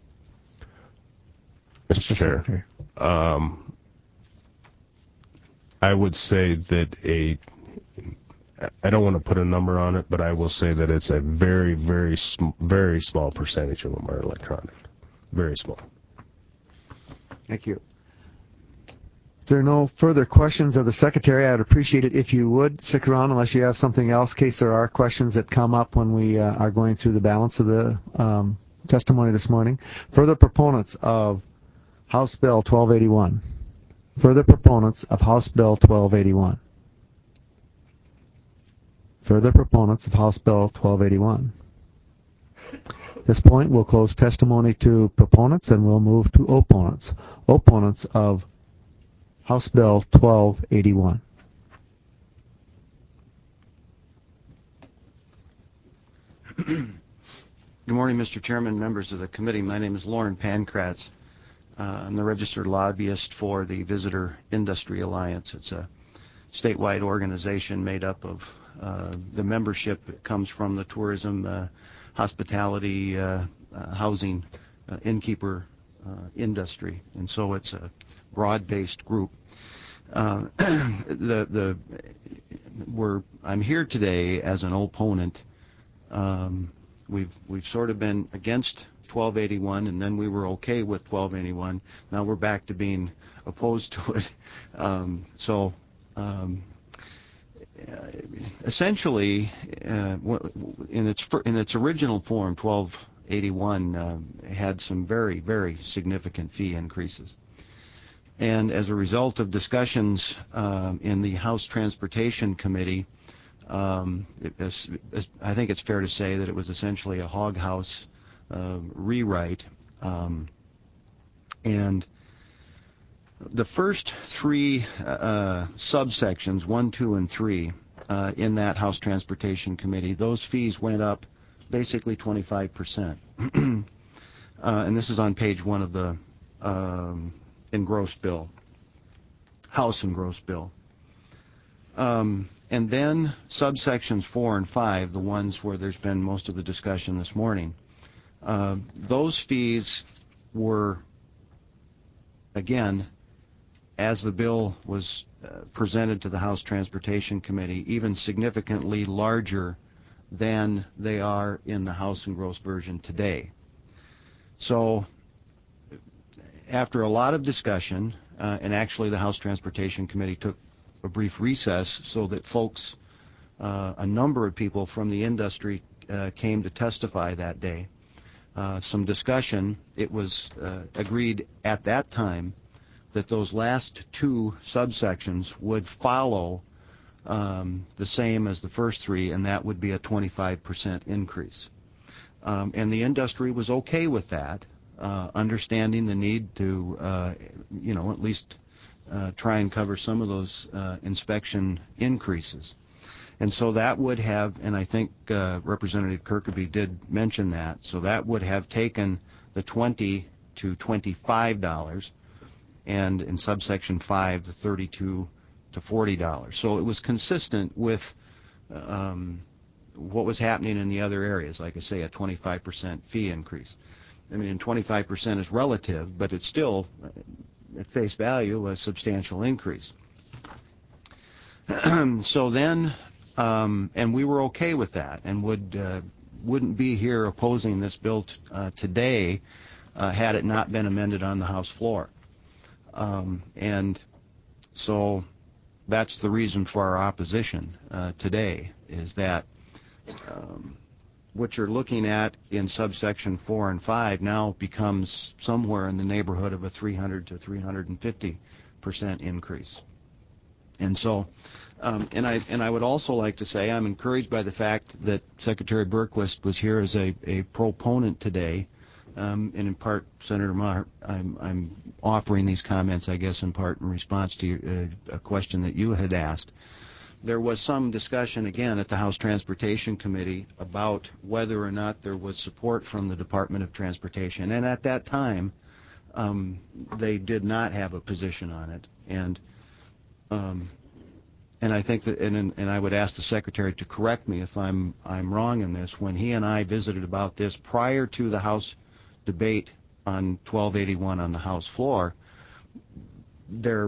Mister Chair, um, I would say that a, I don't want to put a number on it, but I will say that it's a very, very, sm- very small percentage of them are electronic. Very small. Thank you. If there are no further questions of the Secretary, I would appreciate it if you would stick around unless you have something else, in case there are questions that come up when we uh, are going through the balance of the um, testimony this morning. Further proponents of House Bill twelve eighty-one. Further proponents of House Bill twelve eighty-one. Further proponents of House Bill twelve eighty-one. At this point, we'll close testimony to proponents and we'll move to opponents. Opponents of House Bill twelve eighty-one. Good morning, Mister Chairman, members of the committee. My name is Lauren Pankratz. Uh, I'm the registered lobbyist for the Visitor Industry Alliance. It's a statewide organization made up of uh, the membership that comes from the tourism, uh, hospitality, uh, uh, housing, uh, innkeeper uh, industry, and so it's a broad-based group. Uh, the the we're I'm here today as an opponent. Um, we've we've sort of been against twelve eighty-one, and then we were okay with twelve eighty-one. Now we're back to being opposed to it. Um, so um, essentially, uh, in its in its original form, twelve eighty-one uh, had some very very significant fee increases. And as a result of discussions um, in the House Transportation Committee, um, it, it's, it's, I think it's fair to say that it was essentially a hog house uh, rewrite. Um, and the first three uh, subsections, one, two, and three, uh, in that House Transportation Committee, those fees went up basically twenty-five percent. uh, and this is on page one of the um, engrossed bill, House engrossed bill. Um, and then subsections four and five, the ones where there's been most of the discussion this morning, uh, those fees were, again, as the bill was uh, presented to the House Transportation Committee, even significantly larger than they are in the House engrossed version today. So after a lot of discussion, uh, and actually the House Transportation Committee took a brief recess so that folks, uh, a number of people from the industry uh, came to testify that day. Uh, some discussion, it was uh, agreed at that time that those last two subsections would follow um, the same as the first three, and that would be a twenty-five percent increase. Um, and the industry was okay with that. Uh, understanding the need to, uh, you know, at least uh, try and cover some of those uh, inspection increases. And so that would have, and I think uh, Representative Kirkeby did mention that, so that would have taken the twenty to twenty-five dollars, and in subsection five, the thirty-two to forty dollars. So it was consistent with um, what was happening in the other areas, like I say, a twenty-five percent fee increase. I mean, twenty-five percent is relative, but it's still, at face value, a substantial increase. So then, um, and we were okay with that, and would uh, wouldn't be here opposing this bill t- uh, today uh, had it not been amended on the House floor. Um, and so that's the reason for our opposition uh, today, is that um, what you're looking at in subsection four and five now becomes somewhere in the neighborhood of a three hundred to three hundred fifty percent increase. And so, um, and I and I would also like to say I'm encouraged by the fact that Secretary Berquist was here as a, a proponent today, um, and in part, Senator Maher, I'm, I'm offering these comments, I guess, in part in response to uh, a question that you had asked. There was some discussion, again, at the House Transportation Committee about whether or not there was support from the Department of Transportation. And at that time, um, they did not have a position on it. And um, and I think that, and, and I would ask the Secretary to correct me if I'm I'm wrong in this. When he and I visited about this prior to the House debate on twelve eighty-one on the House floor, there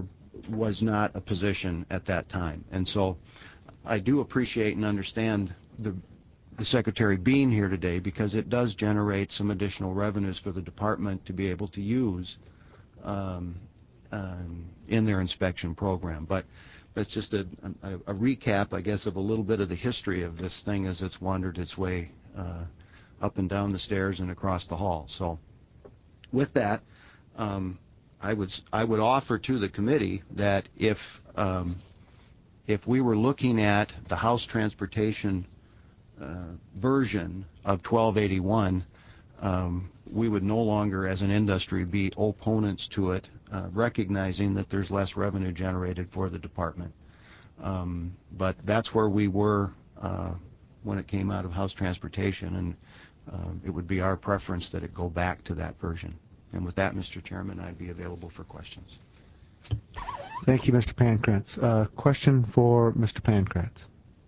was not a position at that time. And so I do appreciate and understand the the Secretary being here today, because it does generate some additional revenues for the department to be able to use um, um, in their inspection program. But that's just a, a, a recap, I guess, of a little bit of the history of this thing as it's wandered its way uh, up and down the stairs and across the hall. So with that, um, I would I would offer to the committee that if um, if we were looking at the House Transportation uh, version of twelve eighty-one, um, we would no longer, as an industry, be opponents to it, uh, recognizing that there's less revenue generated for the department. Um, but that's where we were uh, when it came out of House Transportation, and uh, it would be our preference that it go back to that version. And with that, Mister Chairman, I'd be available for questions. Thank you, Mister Pankratz. Uh, question for Mister Pankratz.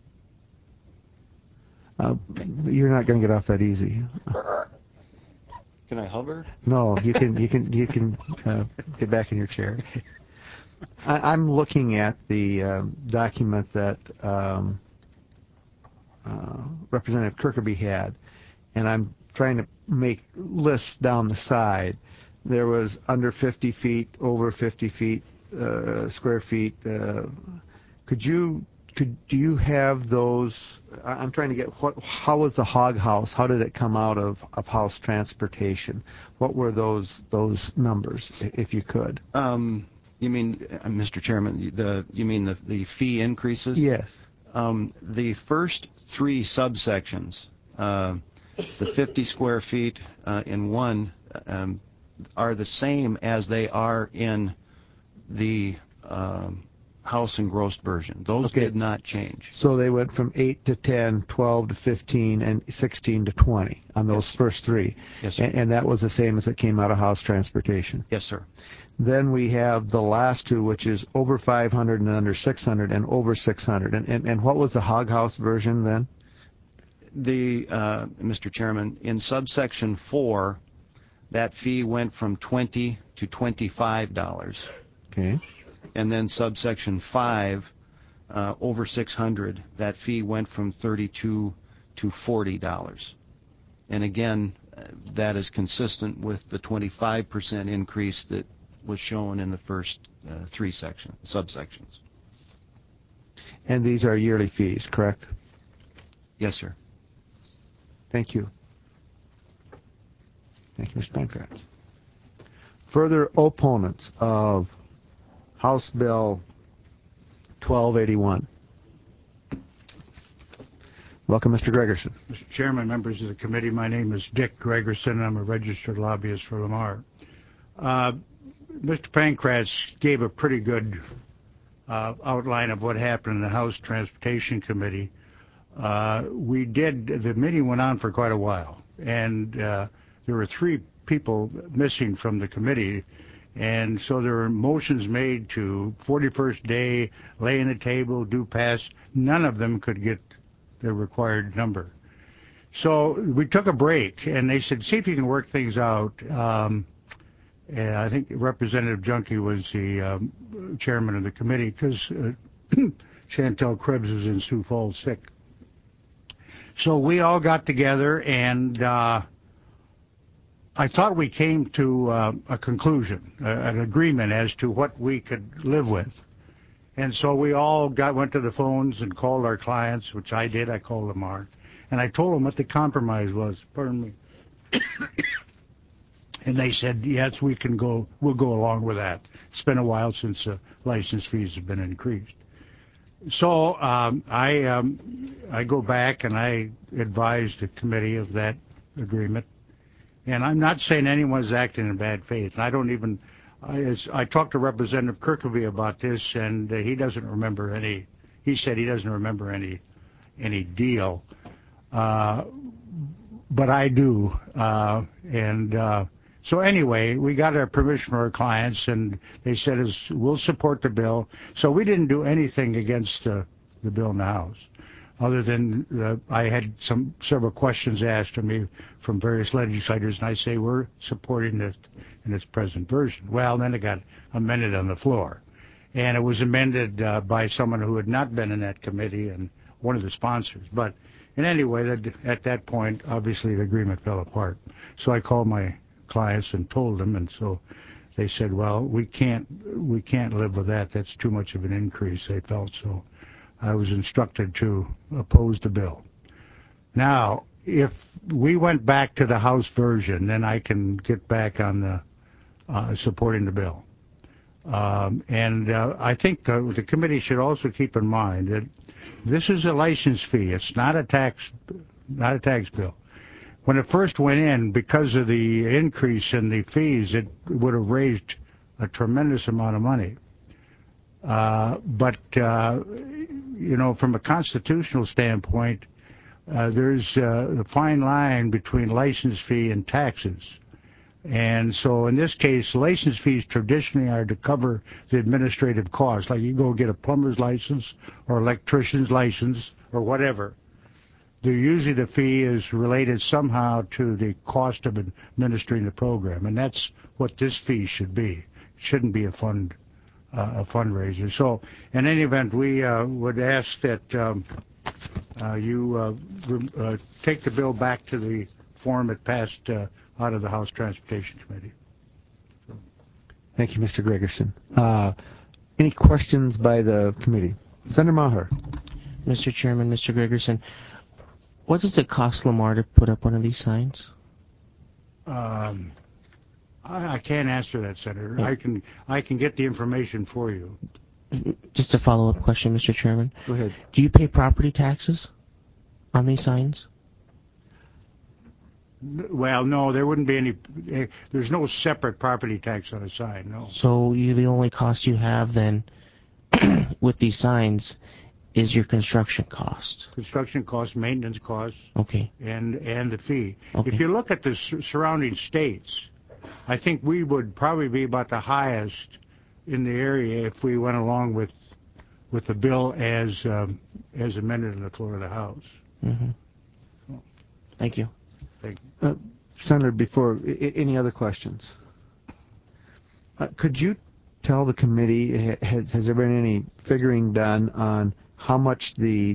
Uh, you're not going to get off that easy. Can I hover? No, you can. You can. You can uh, get back in your chair. I, I'm looking at the um, document that um, uh, Representative Kirkby had, and I'm trying to make lists down the side. There was under fifty feet, over fifty feet, uh, square feet. Uh, could you? Could do you have those? I'm trying to get what. How was the hog house? How did it come out of, of House Transportation? What were those those numbers, if you could? Um, you mean, uh, Mister Chairman, the you mean the the fee increases? Yes. Um, the first three subsections, uh, the fifty square feet uh, in one, um, are the same as they are in the um, House engrossed version. Those Okay. did not change. So they went from eight to ten, twelve to fifteen, and sixteen to twenty on those Yes. first three. Yes, sir. And, and that was the same as it came out of House Transportation. Yes, sir. Then we have the last two, which is over five hundred and under six hundred, and over six hundred. And, and, and what was the hog house version then? The uh, Mister Chairman, in subsection four, that fee went from twenty to twenty-five dollars. Okay. And then subsection five, uh, over six hundred, that fee went from thirty-two to forty dollars. And again, uh, that is consistent with the twenty-five percent increase that was shown in the first uh, three sections, subsections. And these are yearly fees, correct? Yes, sir. Thank you. Thank you, Mister Pankratz. Further opponents of House Bill twelve eighty-one. Welcome, Mister Gregerson. Mister Chairman, members of the committee, my name is Dick Gregerson. I'm a registered lobbyist for Lamar. Uh, Mister Pankratz gave a pretty good uh, outline of what happened in the House Transportation Committee. Uh, we did, the meeting went on for quite a while, and uh, there were three people missing from the committee. And so there were motions made to forty-first day, lay in the table, do pass. None of them could get the required number. So we took a break, and they said, see if you can work things out. Um, and I think Representative Junkie was the um, chairman of the committee because uh, Chantel Krebs was in Sioux Falls sick. So we all got together, and uh, I thought we came to uh, a conclusion, uh, an agreement as to what we could live with. And so we all got went to the phones and called our clients, which I did. I called Lamar, and I told them what the compromise was. Pardon me. And they said, yes, we can go. We'll go along with that. It's been a while since uh, license fees have been increased. So um, I um, I go back and I advise the committee of that agreement. And I'm not saying anyone's acting in bad faith. I don't even, I, I talked to Representative Kirkby about this, and uh, he doesn't remember any, he said he doesn't remember any any deal. Uh, but I do. Uh, and uh, so anyway, we got our permission from our clients, and they said we'll support the bill. So we didn't do anything against uh, the bill in the House, other than uh, I had some several questions asked of me from various legislators, and I say we're supporting this in its present version. Well, then it got amended on the floor, and it was amended uh, by someone who had not been in that committee and one of the sponsors. But in any way, that, at that point, obviously the agreement fell apart. So I called my clients and told them, and so they said, well, we can't we can't live with that. That's too much of an increase, they felt. So I was instructed to oppose the bill. Now, if we went back to the House version, then I can get back on the uh, supporting the bill. Um, and uh, I think uh, the committee should also keep in mind that this is a license fee. It's not a tax, not a tax bill. When it first went in, because of the increase in the fees, it would have raised a tremendous amount of money. Uh, but, uh, you know, from a constitutional standpoint, uh, there's uh, a fine line between license fee and taxes. And so in this case, license fees traditionally are to cover the administrative costs. Like you go get a plumber's license or electrician's license or whatever. The, usually the fee is related somehow to the cost of administering the program, and that's what this fee should be. It shouldn't be a fund, uh, a fundraiser. So, in any event, we uh, would ask that um, uh, you uh, re- uh, take the bill back to the form it passed uh, out of the House Transportation Committee. Thank you, Mister Gregerson. Uh, any questions by the committee? Senator Maher. Mister Chairman, Mister Gregerson, what does it cost Lamar to put up one of these signs? Um, I, I can't answer that, Senator. Yeah. I can I can get the information for you. Just a follow-up question, Mister Chairman. Go ahead. Do you pay property taxes on these signs? Well, no, there wouldn't be any. eh, There's no separate property tax on a sign. No. So you, the only cost you have then with these signs is your construction cost. Construction costs, maintenance costs, Okay. and and the fee. Okay. If you look at the sur- surrounding states, I think we would probably be about the highest in the area if we went along with with the bill as um, as amended on the floor of the House. Mm-hmm. Thank you. Thank you. Uh, Senator, before I- any other questions? Uh, could you tell the committee, ha- has, has there been any figuring done on how much the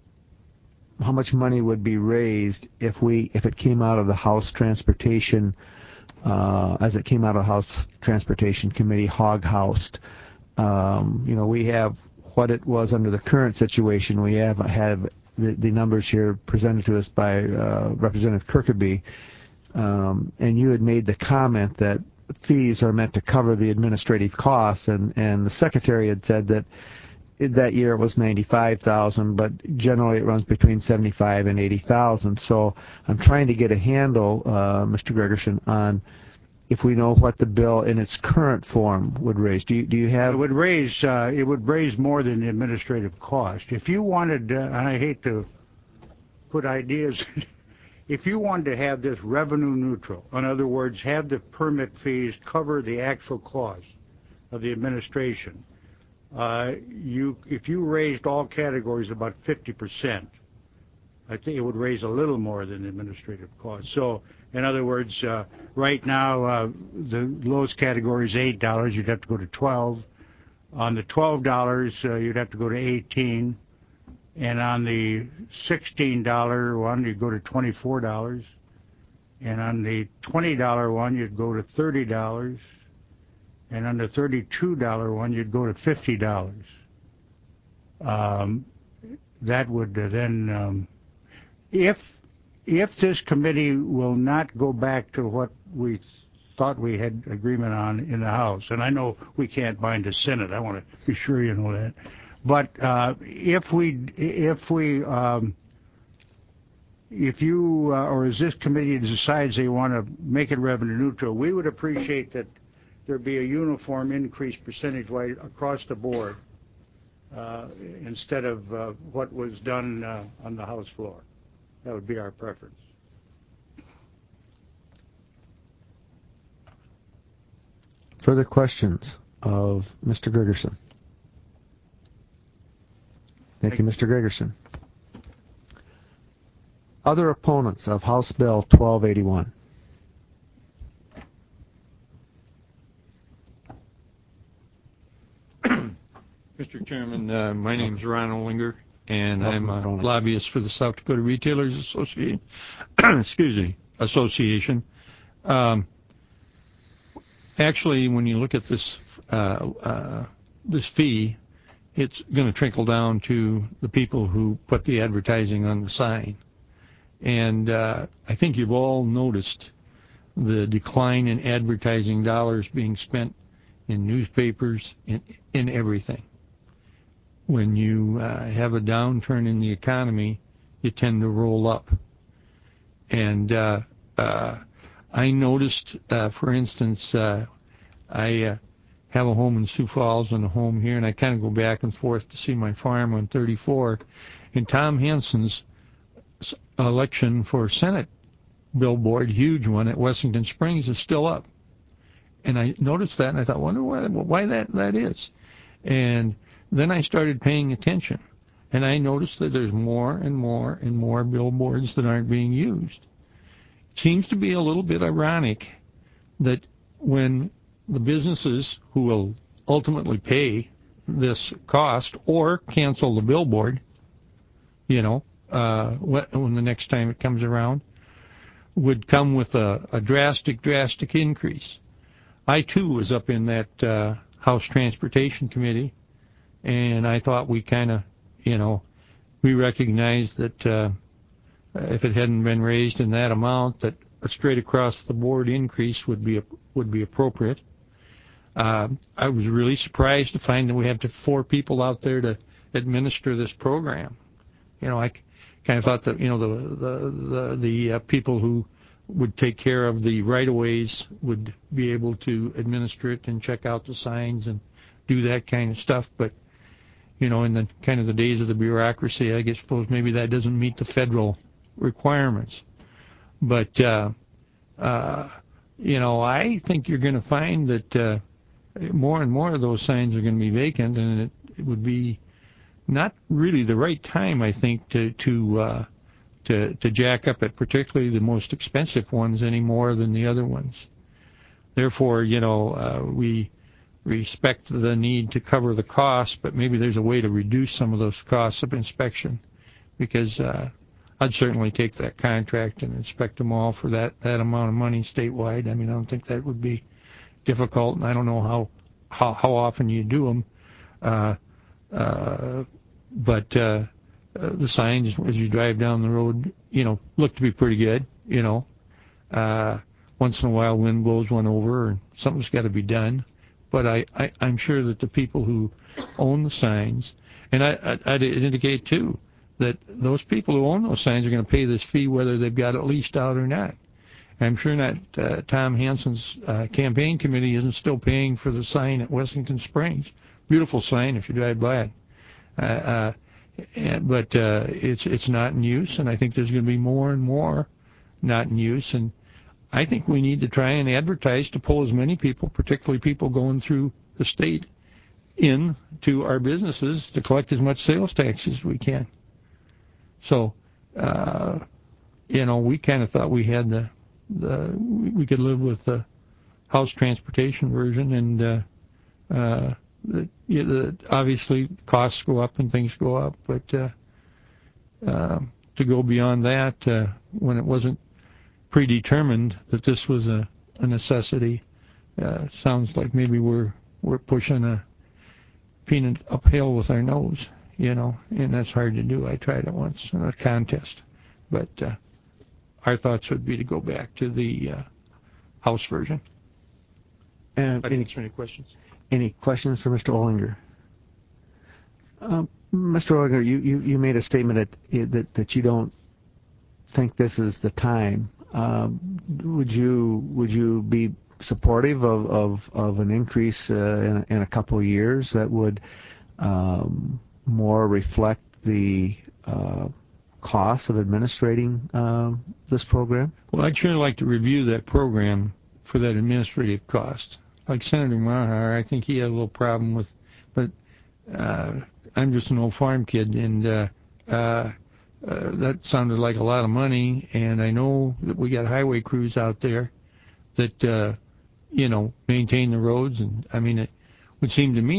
how much money would be raised if we if it came out of the House Transportation uh, as it came out of the House Transportation Committee hog housed? Um, you know, we have what it was under the current situation. We have have the, the numbers here presented to us by uh, Representative Kirkeby, um, and you had made the comment that fees are meant to cover the administrative costs, and, and the Secretary had said that that year it was ninety-five thousand, but generally it runs between seventy-five and eighty thousand. So I'm trying to get a handle, uh, Mister Gregerson, on if we know what the bill in its current form would raise. Do you, do you have? It would raise uh, it would raise more than the administrative cost. If you wanted, uh, and I hate to put ideas, if you wanted to have this revenue neutral, in other words, have the permit fees cover the actual cost of the administration, uh, you if you raised all categories about fifty percent, I think it would raise a little more than the administrative cost. So, in other words, uh, right now uh, the lowest category is eight dollars. You'd have to go to twelve. On the twelve dollars, uh, you'd have to go to eighteen, and on the sixteen dollar one, you'd go to twenty-four dollars, and on the twenty dollar one, you'd go to thirty dollars, and on the thirty-two dollar one, you'd go to fifty dollars. Um, that would uh, then. Um, If if this committee will not go back to what we thought we had agreement on in the House, and I know we can't bind the Senate, I want to be sure you know that, but uh, if we if we um, if you uh, or as this committee decides they want to make it revenue neutral, we would appreciate that there be a uniform increase percentage-wise across the board uh, instead of uh, what was done uh, on the House floor. That would be our preference. Further questions of Mister Gregerson? Thank you, Mister Gregerson. Other opponents of House Bill twelve eighty-one? Mister Chairman, uh, my name is Ron Olinger, and I'm a lobbyist for the South Dakota Retailers Association. Excuse me, Association. Um, actually, when you look at this uh, uh, this fee, it's going to trickle down to the people who put the advertising on the sign. And uh, I think you've all noticed the decline in advertising dollars being spent in newspapers, in, in everything. When you uh, have a downturn in the economy, you tend to roll up. And uh, uh, I noticed, uh, for instance, uh, I uh, have a home in Sioux Falls and a home here, and I kind of go back and forth to see my farm on thirty-four. And Tom Hansen's election for Senate billboard, huge one at Wessington Springs, is still up. And I noticed that, and I thought, wonder why, why that, that is. And then I started paying attention, and I noticed that there's more and more and more billboards that aren't being used. It seems to be a little bit ironic that when the businesses who will ultimately pay this cost or cancel the billboard, you know, uh, when the next time it comes around, would come with a, a drastic, drastic increase. I, too, was up in that uh, House Transportation Committee, and I thought we kind of, you know, we recognized that uh, if it hadn't been raised in that amount, that a straight across the board increase would be would be appropriate. Uh, I was really surprised to find that we have to four people out there to administer this program. You know, I kind of thought that, you know, the the the, the uh, people who would take care of the right-of-ways would be able to administer it and check out the signs and do that kind of stuff. But, you know, in the kind of the days of the bureaucracy, I guess suppose maybe that doesn't meet the federal requirements. But, uh, uh, you know, I think you're going to find that uh, more and more of those signs are going to be vacant, and it, it would be not really the right time, I think, to to uh, to to jack up at particularly the most expensive ones any more than the other ones. Therefore, you know, uh, we respect the need to cover the costs, but maybe there's a way to reduce some of those costs of inspection, because uh, I'd certainly take that contract and inspect them all for that, that amount of money statewide. I mean, I don't think that would be difficult, and I don't know how how, how often you do them. Uh, uh, but uh, uh, the signs, as you drive down the road, you know, look to be pretty good, you know. Uh, once in a while, wind blows one over, and something's got to be done. But I, I, I'm sure that the people who own the signs, and I, I, I'd indicate, too, that those people who own those signs are going to pay this fee whether they've got it leased out or not. I'm sure not uh, Tom Hansen's uh, campaign committee isn't still paying for the sign at Wessington Springs. Beautiful sign if you drive by it. Uh, uh, and, but uh, it's it's not in use, and I think there's going to be more and more not in use. And I think we need to try and advertise to pull as many people, particularly people going through the state, in to our businesses to collect as much sales tax as we can. So, uh, you know, we kind of thought we had the, the we could live with the House transportation version, and uh, uh, the, you know, the, obviously costs go up and things go up, but uh, uh, to go beyond that uh, when it wasn't predetermined that this was a, a necessity, uh, sounds like maybe we're we're pushing a peanut uphill with our nose, you know, and that's hard to do. I tried it once in a contest, but uh, our thoughts would be to go back to the uh, House version. And I'd any, answer any questions. Any questions for Mister Olinger? Um, Mister Olinger, you, you, you made a statement that, that that you don't think this is the time. Um, would you would you be supportive of, of, of an increase uh, in, in a couple of years that would um, more reflect the uh, costs of administrating uh, this program? Well, I'd sure like to review that program for that administrative cost. Like Senator Maher, I think he had a little problem with, but uh, I'm just an old farm kid, and uh, uh, uh, that sounded like a lot of money, and I know that we got highway crews out there that, uh, you know, maintain the roads, and I mean, it would seem to me that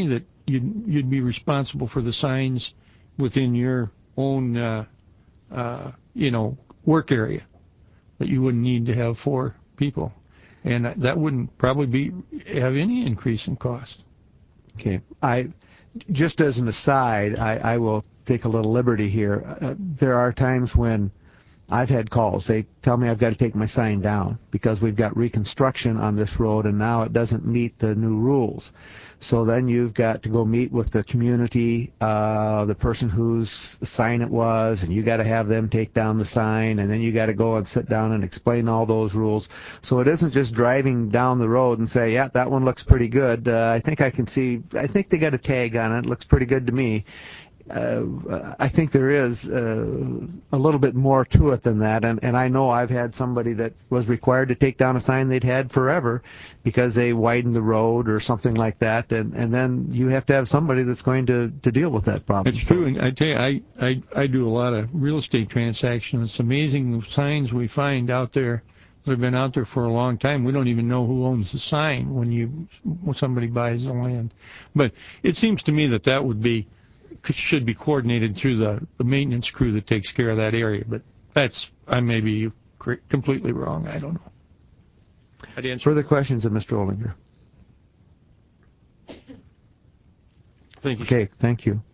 you'd, you'd be responsible for the signs within your own, uh, uh, you know, work area, that you wouldn't need to have four people. And that wouldn't probably be have any increase in cost. Okay. I just as an aside, I, I will take a little liberty here. Uh, there are times when I've had calls. They tell me I've got to take my sign down because we've got reconstruction on this road and now it doesn't meet the new rules. So then you've got to go meet with the community, uh, the person whose sign it was, and you got to have them take down the sign, and then you got to go and sit down and explain all those rules. So it isn't just driving down the road and say, yeah, that one looks pretty good. Uh, I think I can see, I think they got a tag on it. It looks pretty good to me. Uh, I think there is uh, a little bit more to it than that, and, and I know I've had somebody that was required to take down a sign they'd had forever because they widened the road or something like that, and, and then you have to have somebody that's going to, to deal with that problem. It's true, and I tell you, I, I, I do a lot of real estate transactions. It's amazing the signs we find out there. They've been out there for a long time. We don't even know who owns the sign when you when somebody buys the land. But it seems to me that that would be should be coordinated through the, the maintenance crew that takes care of that area. But that's, I may be completely wrong. I don't know. I'd answer. Further questions of Mister Ollinger? Thank you. Okay, thank you.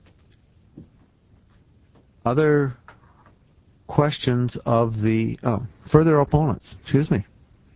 Other questions of the oh, further opponents? Excuse me.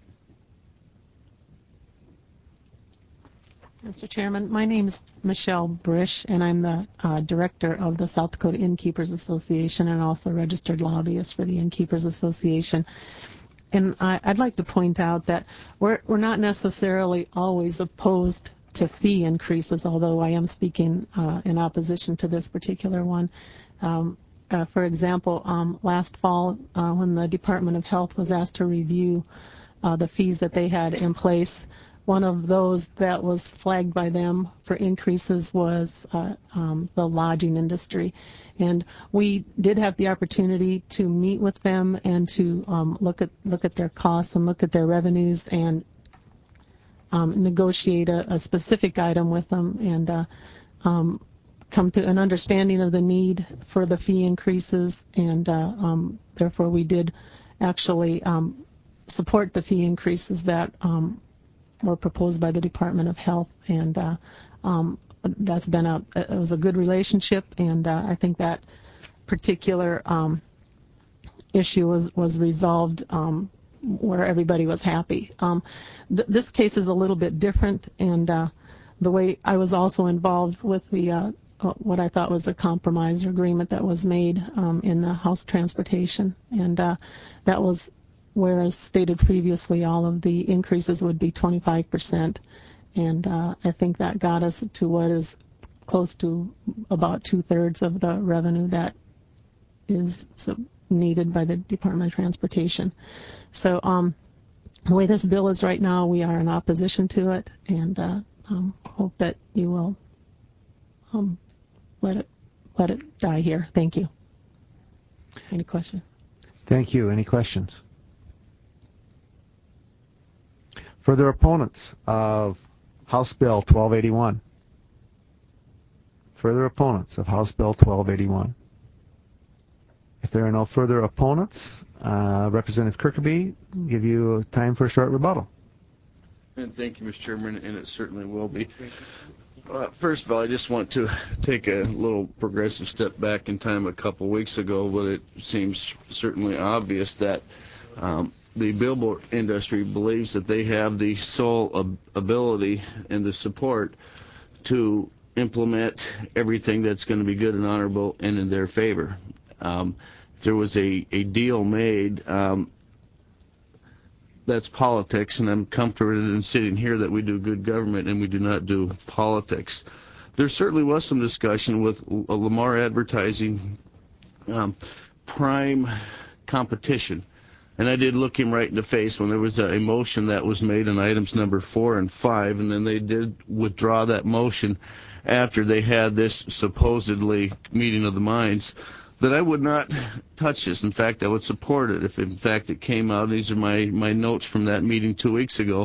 Mister Chairman, my name is Michelle Brish, and I'm the uh, director of the South Dakota Innkeepers Association and also registered lobbyist for the Innkeepers Association. And I, I'd like to point out that we're, we're not necessarily always opposed to fee increases, although I am speaking uh, in opposition to this particular one. Um, uh, for example, um, last fall, uh, when the Department of Health was asked to review uh, the fees that they had in place, one of those that was flagged by them for increases was uh, um, the lodging industry. And we did have the opportunity to meet with them and to um, look at look at their costs and look at their revenues and um, negotiate a, a specific item with them and uh, um, come to an understanding of the need for the fee increases. And uh, um, therefore, we did actually um, support the fee increases that um, were proposed by the Department of Health, and uh, um, that's been a it was a good relationship, and uh, I think that particular um, issue was was resolved um, where everybody was happy. Um, th- this case is a little bit different, and uh, the way I was also involved with the uh, what I thought was a compromise agreement that was made um, in the House Transportation, and uh, that was. Whereas stated previously, all of the increases would be twenty-five percent, and uh, I think that got us to what is close to about two-thirds of the revenue that is needed by the Department of Transportation. So um, the way this bill is right now, we are in opposition to it, and uh, um, hope that you will um, let it let it die here. Thank you. Any questions? Thank you. Any questions? Further opponents of House Bill twelve eighty-one. Further opponents of House Bill twelve eighty-one. If there are no further opponents, uh, Representative Kirkeby, give you time for a short rebuttal. And thank you, Mister Chairman, and it certainly will be. Uh, first of all, I just want to take a little progressive step back in time a couple weeks ago, but it seems certainly obvious that um, the billboard industry believes that they have the sole ab- ability and the support to implement everything that's going to be good and honorable and in their favor. Um, if there was a, a deal made, um, that's politics, and I'm comforted in sitting here that we do good government and we do not do politics. There certainly was some discussion with Lamar Advertising um, prime competition. And I did look him right in the face when there was a motion that was made on items number four and five, and then they did withdraw that motion after they had this supposedly meeting of the minds, that I would not touch this. In fact, I would support it if, in fact, it came out. These are my, my notes from that meeting two weeks ago.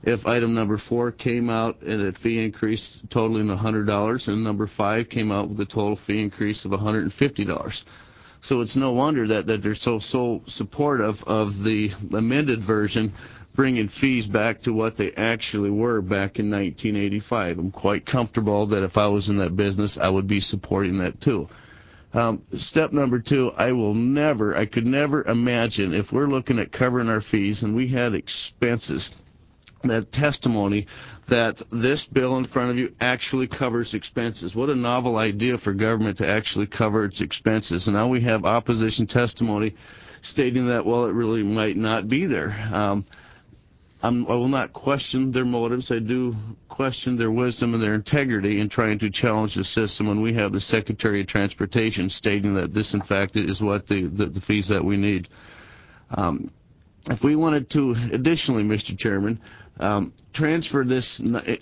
if item number four came out at a fee increase totaling one hundred dollars and number five came out with a total fee increase of one hundred fifty dollars. So it's no wonder that, that they're so, so supportive of the amended version, bringing fees back to what they actually were back in nineteen eighty-five. I'm quite comfortable that if I was in that business, I would be supporting that too. Um, step number two, I will never, I could never imagine if we're looking at covering our fees and we had expenses, that testimony that this bill in front of you actually covers expenses. What a novel idea for government to actually cover its expenses. And now we have opposition testimony stating that, well, it really might not be there. Um, I'm, I will not question their motives. I do question their wisdom and their integrity in trying to challenge the system when we have the Secretary of Transportation stating that this, in fact, is what the, the, the fees that we need. Um, if we wanted to, additionally, Mister Chairman, um, transfer this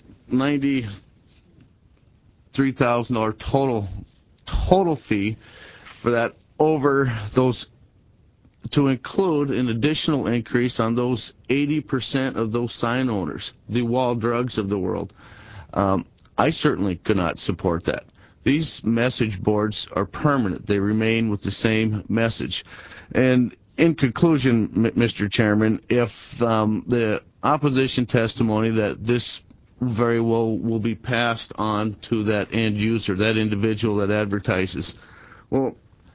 ninety-three thousand dollars total total fee for that over those, to include an additional increase on those eighty percent of those sign owners, the Wall Drugs of the world. Um, I certainly could not support that. These message boards are permanent. They remain with the same message. And in conclusion, Mister Chairman, if um, the opposition testimony that this very well will be passed on to that end user, that individual that advertises, well,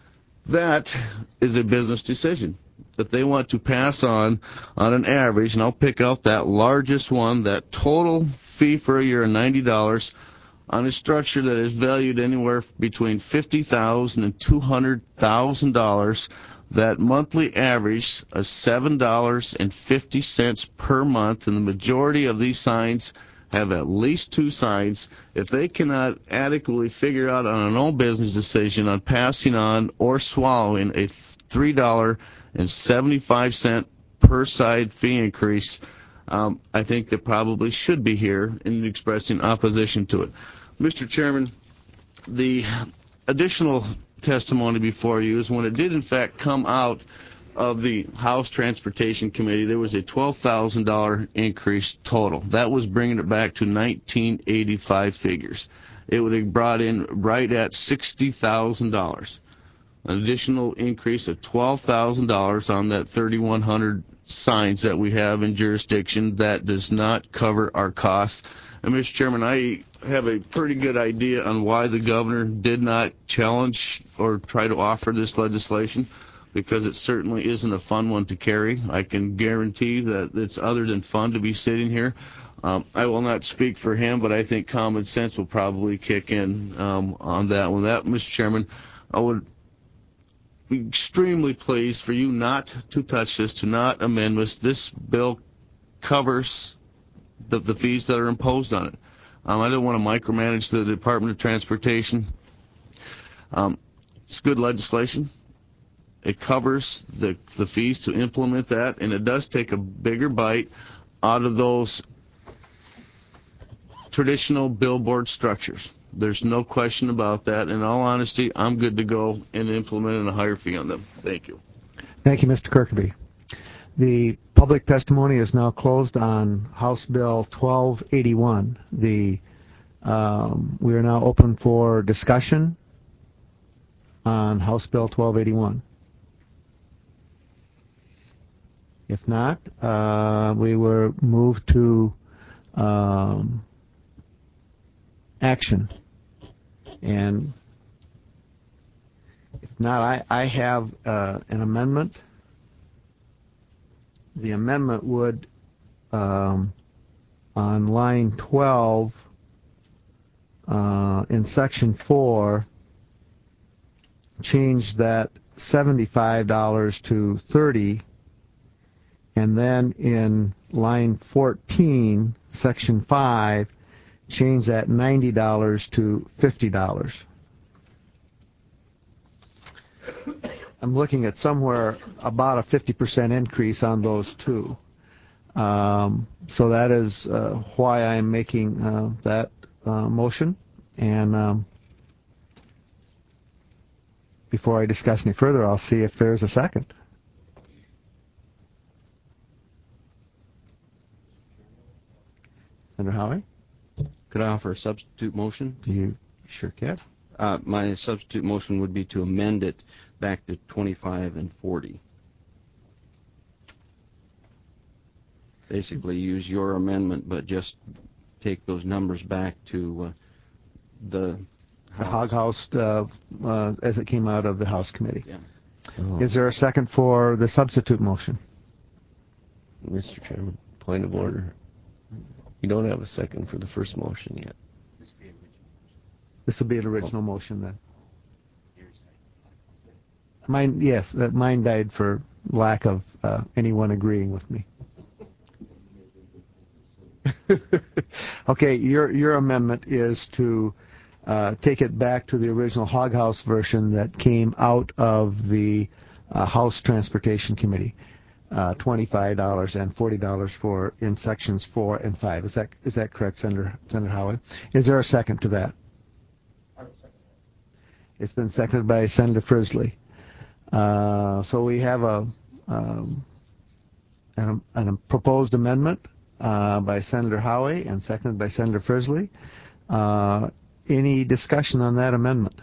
that is a business decision that they want to pass on on an average, and I'll pick out that largest one, that total fee for a year of ninety dollars on a structure that is valued anywhere between fifty thousand dollars and two hundred thousand dollars, that monthly average of seven dollars and fifty cents per month, and the majority of these signs have at least two signs. If they cannot adequately figure out on an own business decision on passing on or swallowing a three dollars and seventy-five cents per side fee increase, um, I think they probably should be here in expressing opposition to it. Mister Chairman, the additional testimony before you is when it did in fact come out of the House Transportation Committee, there was a twelve thousand dollars increase total. That was bringing it back to nineteen eighty-five figures. It would have brought in right at sixty thousand dollars. An additional increase of twelve thousand dollars on that thirty-one hundred signs that we have in jurisdiction. That does not cover our costs. And, Mister Chairman, I have a pretty good idea on why the governor did not challenge or try to offer this legislation, because it certainly isn't a fun one to carry. I can guarantee that it's other than fun to be sitting here. Um, I will not speak for him, but I think common sense will probably kick in um, on that one. That, Mister Chairman, I would be extremely pleased for you not to touch this, to not amend this. This bill covers the, the fees that are imposed on it. Um, I don't want to micromanage the Department of Transportation. Um, it's good legislation. It covers the, the fees to implement that, and it does take a bigger bite out of those traditional billboard structures. There's no question about that. In all honesty, I'm good to go and implement a higher fee on them. Thank you. Thank you, Mister Kirkby. The public testimony is now closed on House Bill twelve eighty-one. The um, we are now open for discussion on House Bill twelve eighty-one. If not, uh, we will move to um, action. And if not, I, I have uh, an amendment. The amendment would, um, on line twelve, uh, in section four, change that seventy-five dollars to thirty dollars. And then in line fourteen, section five, change that ninety dollars to fifty dollars. I'm looking at somewhere about a fifty percent increase on those two. Um, so that is uh, why I'm making uh, that uh, motion. And um, before I discuss any further, I'll see if there's a second. Senator Howie? Could I offer a substitute motion? You sure can. Uh, my substitute motion would be to amend it back to twenty-five and forty. Basically, use your amendment, but just take those numbers back to uh, the The Hog House uh, uh, as it came out of the House Committee. Yeah. Oh. Is there a second for the substitute motion? Mister Chairman, point of order. You don't have a second for the first motion yet. This will be an original motion then. Mine, yes, that mine died for lack of uh, anyone agreeing with me. Okay, your your amendment is to uh, take it back to the original Hog House version that came out of the uh, House Transportation Committee. Uh, twenty-five dollars and forty dollars for in sections four and five. Is that is that correct, Senator Senator Howard? Is there a second to that? It's been seconded by Senator Frisley. Uh, so we have a um, an, an proposed amendment uh, by Senator Howie and seconded by Senator Frisley. Uh, any discussion on that amendment?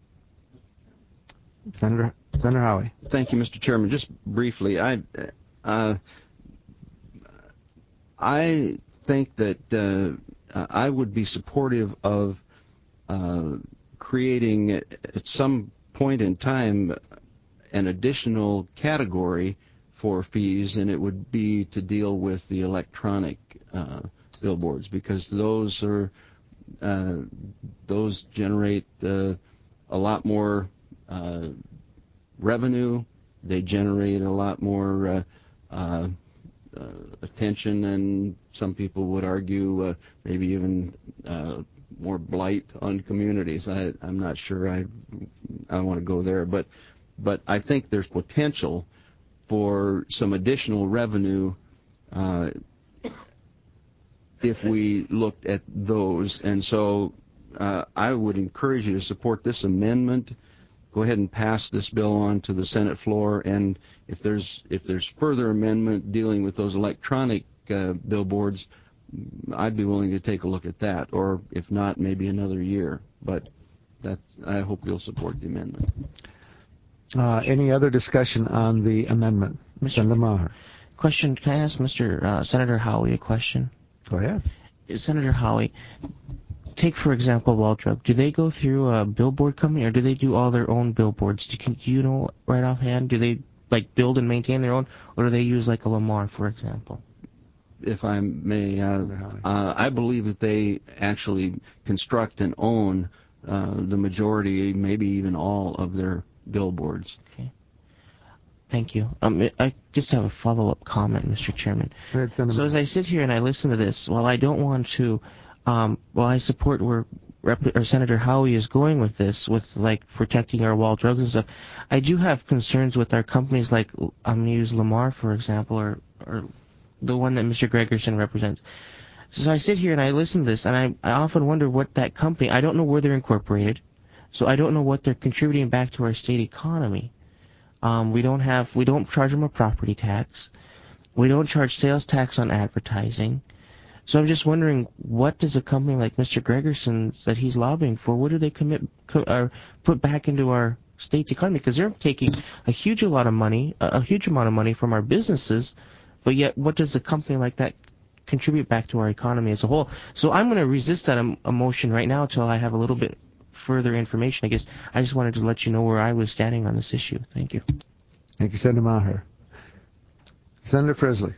Senator Senator Howie. Thank you, Mister Chairman. Just briefly, I uh, I think that uh, I would be supportive of uh, creating at some point in time an additional category for fees, and it would be to deal with the electronic uh, billboards, because those are uh, those generate uh, a lot more uh, revenue. They generate a lot more uh, uh, uh, attention, and some people would argue uh, maybe even uh, more blight on communities. I, I'm not sure I I want to go there, but but I think there's potential for some additional revenue uh, if we looked at those. And so uh, I would encourage you to support this amendment. Go ahead and pass this bill on to the Senate floor, and if there's if there's further amendment dealing with those electronic uh, billboards, I'd be willing to take a look at that, or if not, maybe another year. But that I hope you'll support the amendment. Uh, any other discussion on the amendment? Senator Maher. Question, can I ask Mister Uh, Senator Howie a question? Go ahead. Senator Howie, take, for example, Wall Drug. Do they go through a billboard company, or do they do all their own billboards? Do, can, do you know right offhand? Do they like build and maintain their own, or do they use like a Lamar, for example? If I may, uh, uh, I believe that they actually construct and own uh, the majority, maybe even all of their billboards. Okay. Thank you. Um, I just have a follow-up comment, Mister Chairman. Go ahead, Senator. So as I sit here and I listen to this, while I don't want to, um, while I support where Rep- or Senator Howie is going with this, with like protecting our wall drugs and stuff, I do have concerns with our companies like I'm going to use Lamar, for example, or or the one that Mister Gregerson represents. So I sit here and I listen to this, and I, I often wonder what that company, I don't know where they're incorporated, so I don't know what they're contributing back to our state economy. Um, we don't have, we don't charge them a property tax. We don't charge sales tax on advertising. So I'm just wondering, what does a company like Mister Gregerson that he's lobbying for, what do they commit, co- or put back into our state's economy? Because they're taking a huge a lot of money, a, a huge amount of money from our businesses, but yet what does a company like that contribute back to our economy as a whole? So I'm going to resist that em- emotion right now until I have a little bit further information. I guess I just wanted to let you know where I was standing on this issue. Thank you. Thank you, Senator Maher. Senator Frisley.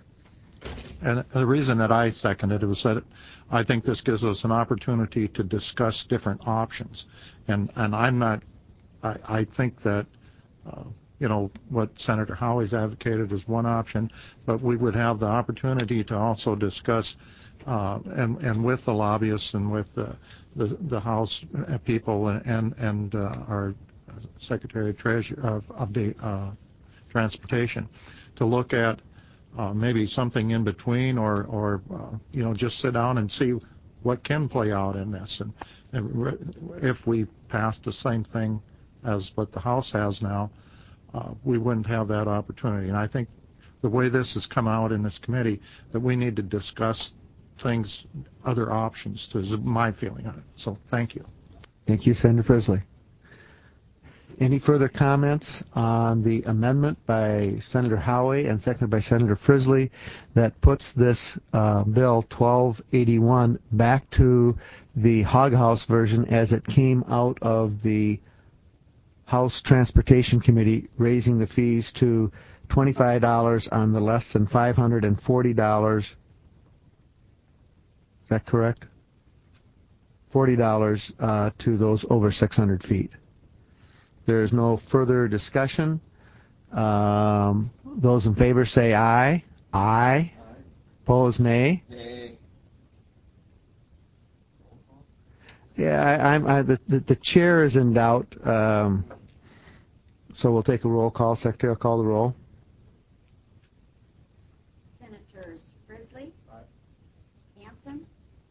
And the reason that I seconded it was that I think this gives us an opportunity to discuss different options. And and I'm not, I, I think that, uh, you know, what Senator Howie's advocated is one option, but we would have the opportunity to also discuss, uh, and, and with the lobbyists and with the, the, the House people and, and uh, our Secretary of Treasury of, of the uh, Transportation to look at Uh, maybe something in between, or, or uh, you know, just sit down and see what can play out in this. And, and re- if we pass the same thing as what the House has now, uh, we wouldn't have that opportunity. And I think the way this has come out in this committee, that we need to discuss things, other options, is my feeling on it. So thank you. Thank you, Senator Frisley. Any further comments on the amendment by Senator Howie and seconded by Senator Frisley that puts this uh, bill twelve eighty-one back to the Hog House version as it came out of the House Transportation Committee, raising the fees to twenty-five dollars on the less than five hundred forty dollars. Is that correct? forty dollars uh, to those over six hundred feet. There is no further discussion. Um, those in favor say aye. Aye. Aye. Opposed, nay. Nay. Yeah, I, I'm. I, the, the the chair is in doubt. Um, so we'll take a roll call. Secretary will call the roll. Senators Frisley. Aye. Hanson.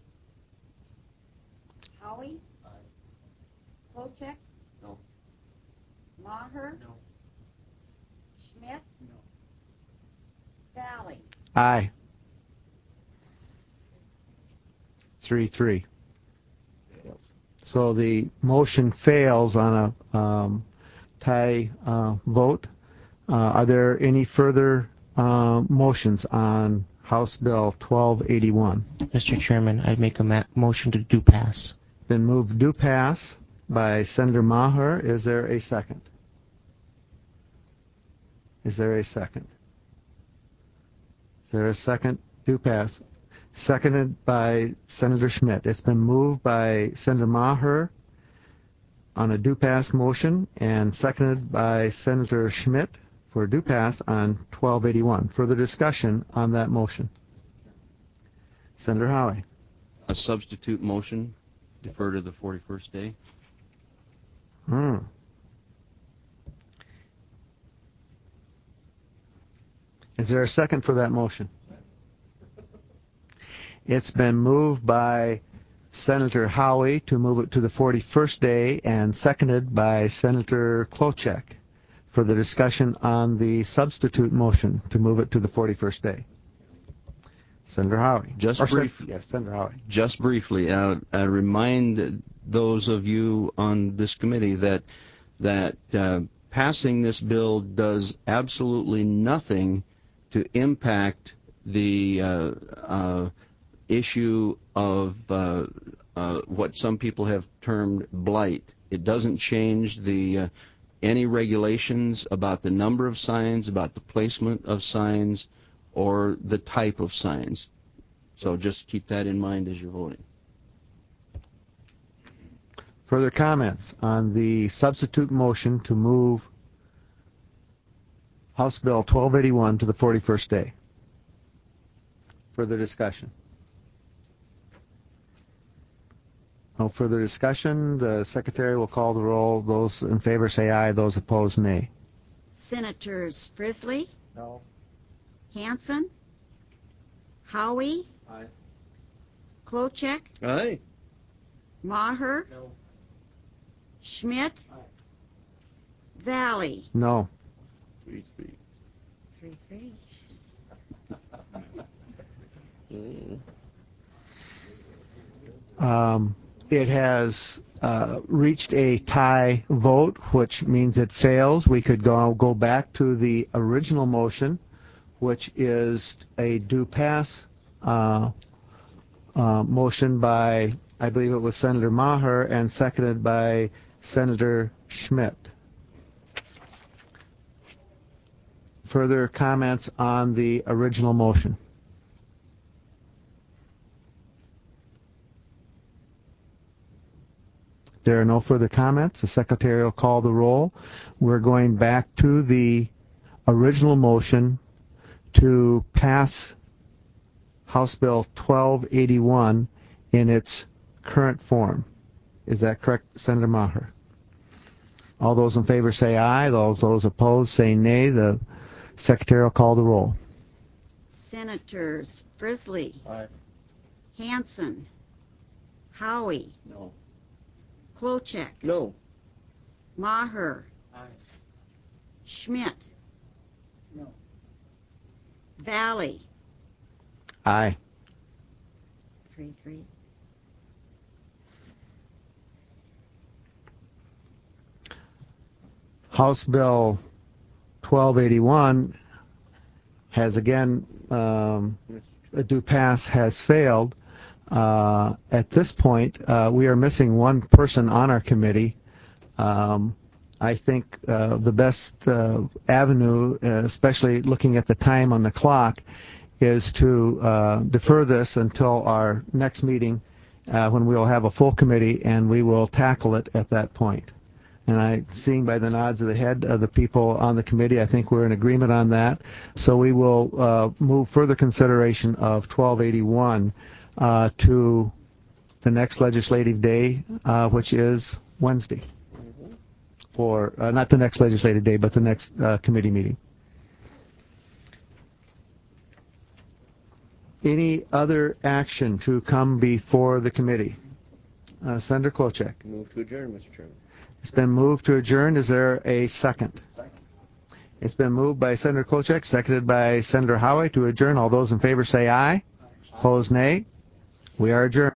Howie. Aye. Kolchak. No. Maher. No. Schmidt. No. Valley. Aye. Three three. So the motion fails on a um, tie uh, vote. Uh, are there any further uh, motions on House Bill twelve eighty-one? Mister Chairman, I'd make a ma- motion to do pass. Been moved do pass by Senator Maher. Is there a second? Is there a second? Is there a second? Do pass. Seconded by Senator Schmidt. It's been moved by Senator Maher on a do pass motion and seconded by Senator Schmidt for a do pass on twelve eighty-one. Further discussion on that motion? Senator Howie. A substitute motion, defer to the forty-first day. Hmm. Is there a second for that motion? It's been moved by Senator Howie to move it to the forty-first day and seconded by Senator Klochek for the discussion on the substitute motion to move it to the forty-first day. Senator Howie. Just or brief, Sen- yes, Senator Howie. Just briefly, uh, I remind those of you on this committee that that uh, passing this bill does absolutely nothing to impact the uh, uh, issue of uh, uh, what some people have termed blight. It doesn't change the uh, any regulations about the number of signs, about the placement of signs, or the type of signs. So just keep that in mind as you're voting. Further comments on the substitute motion to move House Bill twelve eighty-one to the forty-first day? Further discussion? No further discussion. The Secretary will call the roll. Those in favor say aye. Those opposed, nay. Senators Frisley. No. Hanson. Howie. Aye. Klochek. Aye. Maher. No. Schmidt. Aye. Valley. No. Three, three. Three, three. Um, it has uh, reached a tie vote, which means it fails. We could go go back to the original motion, which is a do pass uh, uh, motion by, I believe it was Senator Maher, and seconded by Senator Schmidt. Further comments on the original motion? There are no further comments. The Secretary will call the roll. We're going back to the original motion to pass House Bill twelve eighty-one in its current form. Is that correct, Senator Maher? All those in favor say aye. Those, those opposed say nay. The Secretary will call the roll. Senators Frisley. Aye. Hanson. Howie. No. Klochek. No. Maher. Aye. Schmidt. No. Valley. Aye. three three. House Bill twelve eighty-one has again, um, due pass has failed. Uh, at this point, uh, we are missing one person on our committee. Um, I think uh, the best uh, avenue, uh, especially looking at the time on the clock, is to uh, defer this until our next meeting uh, when we will have a full committee, and we will tackle it at that point. And I, seeing by the nods of the head of the people on the committee, I think we're in agreement on that. So we will uh, move further consideration of twelve eighty-one uh, to the next legislative day, uh, which is Wednesday. Or uh, not the next legislative day, but the next uh, committee meeting. Any other action to come before the committee? Uh, Senator Klobuchar. Move to adjourn, Mister Chairman. It's been moved to adjourn. Is there a second? Second. It's been moved by Senator Klobuchar, seconded by Senator Howie to adjourn. All those in favor say aye. Opposed, nay. We are adjourned.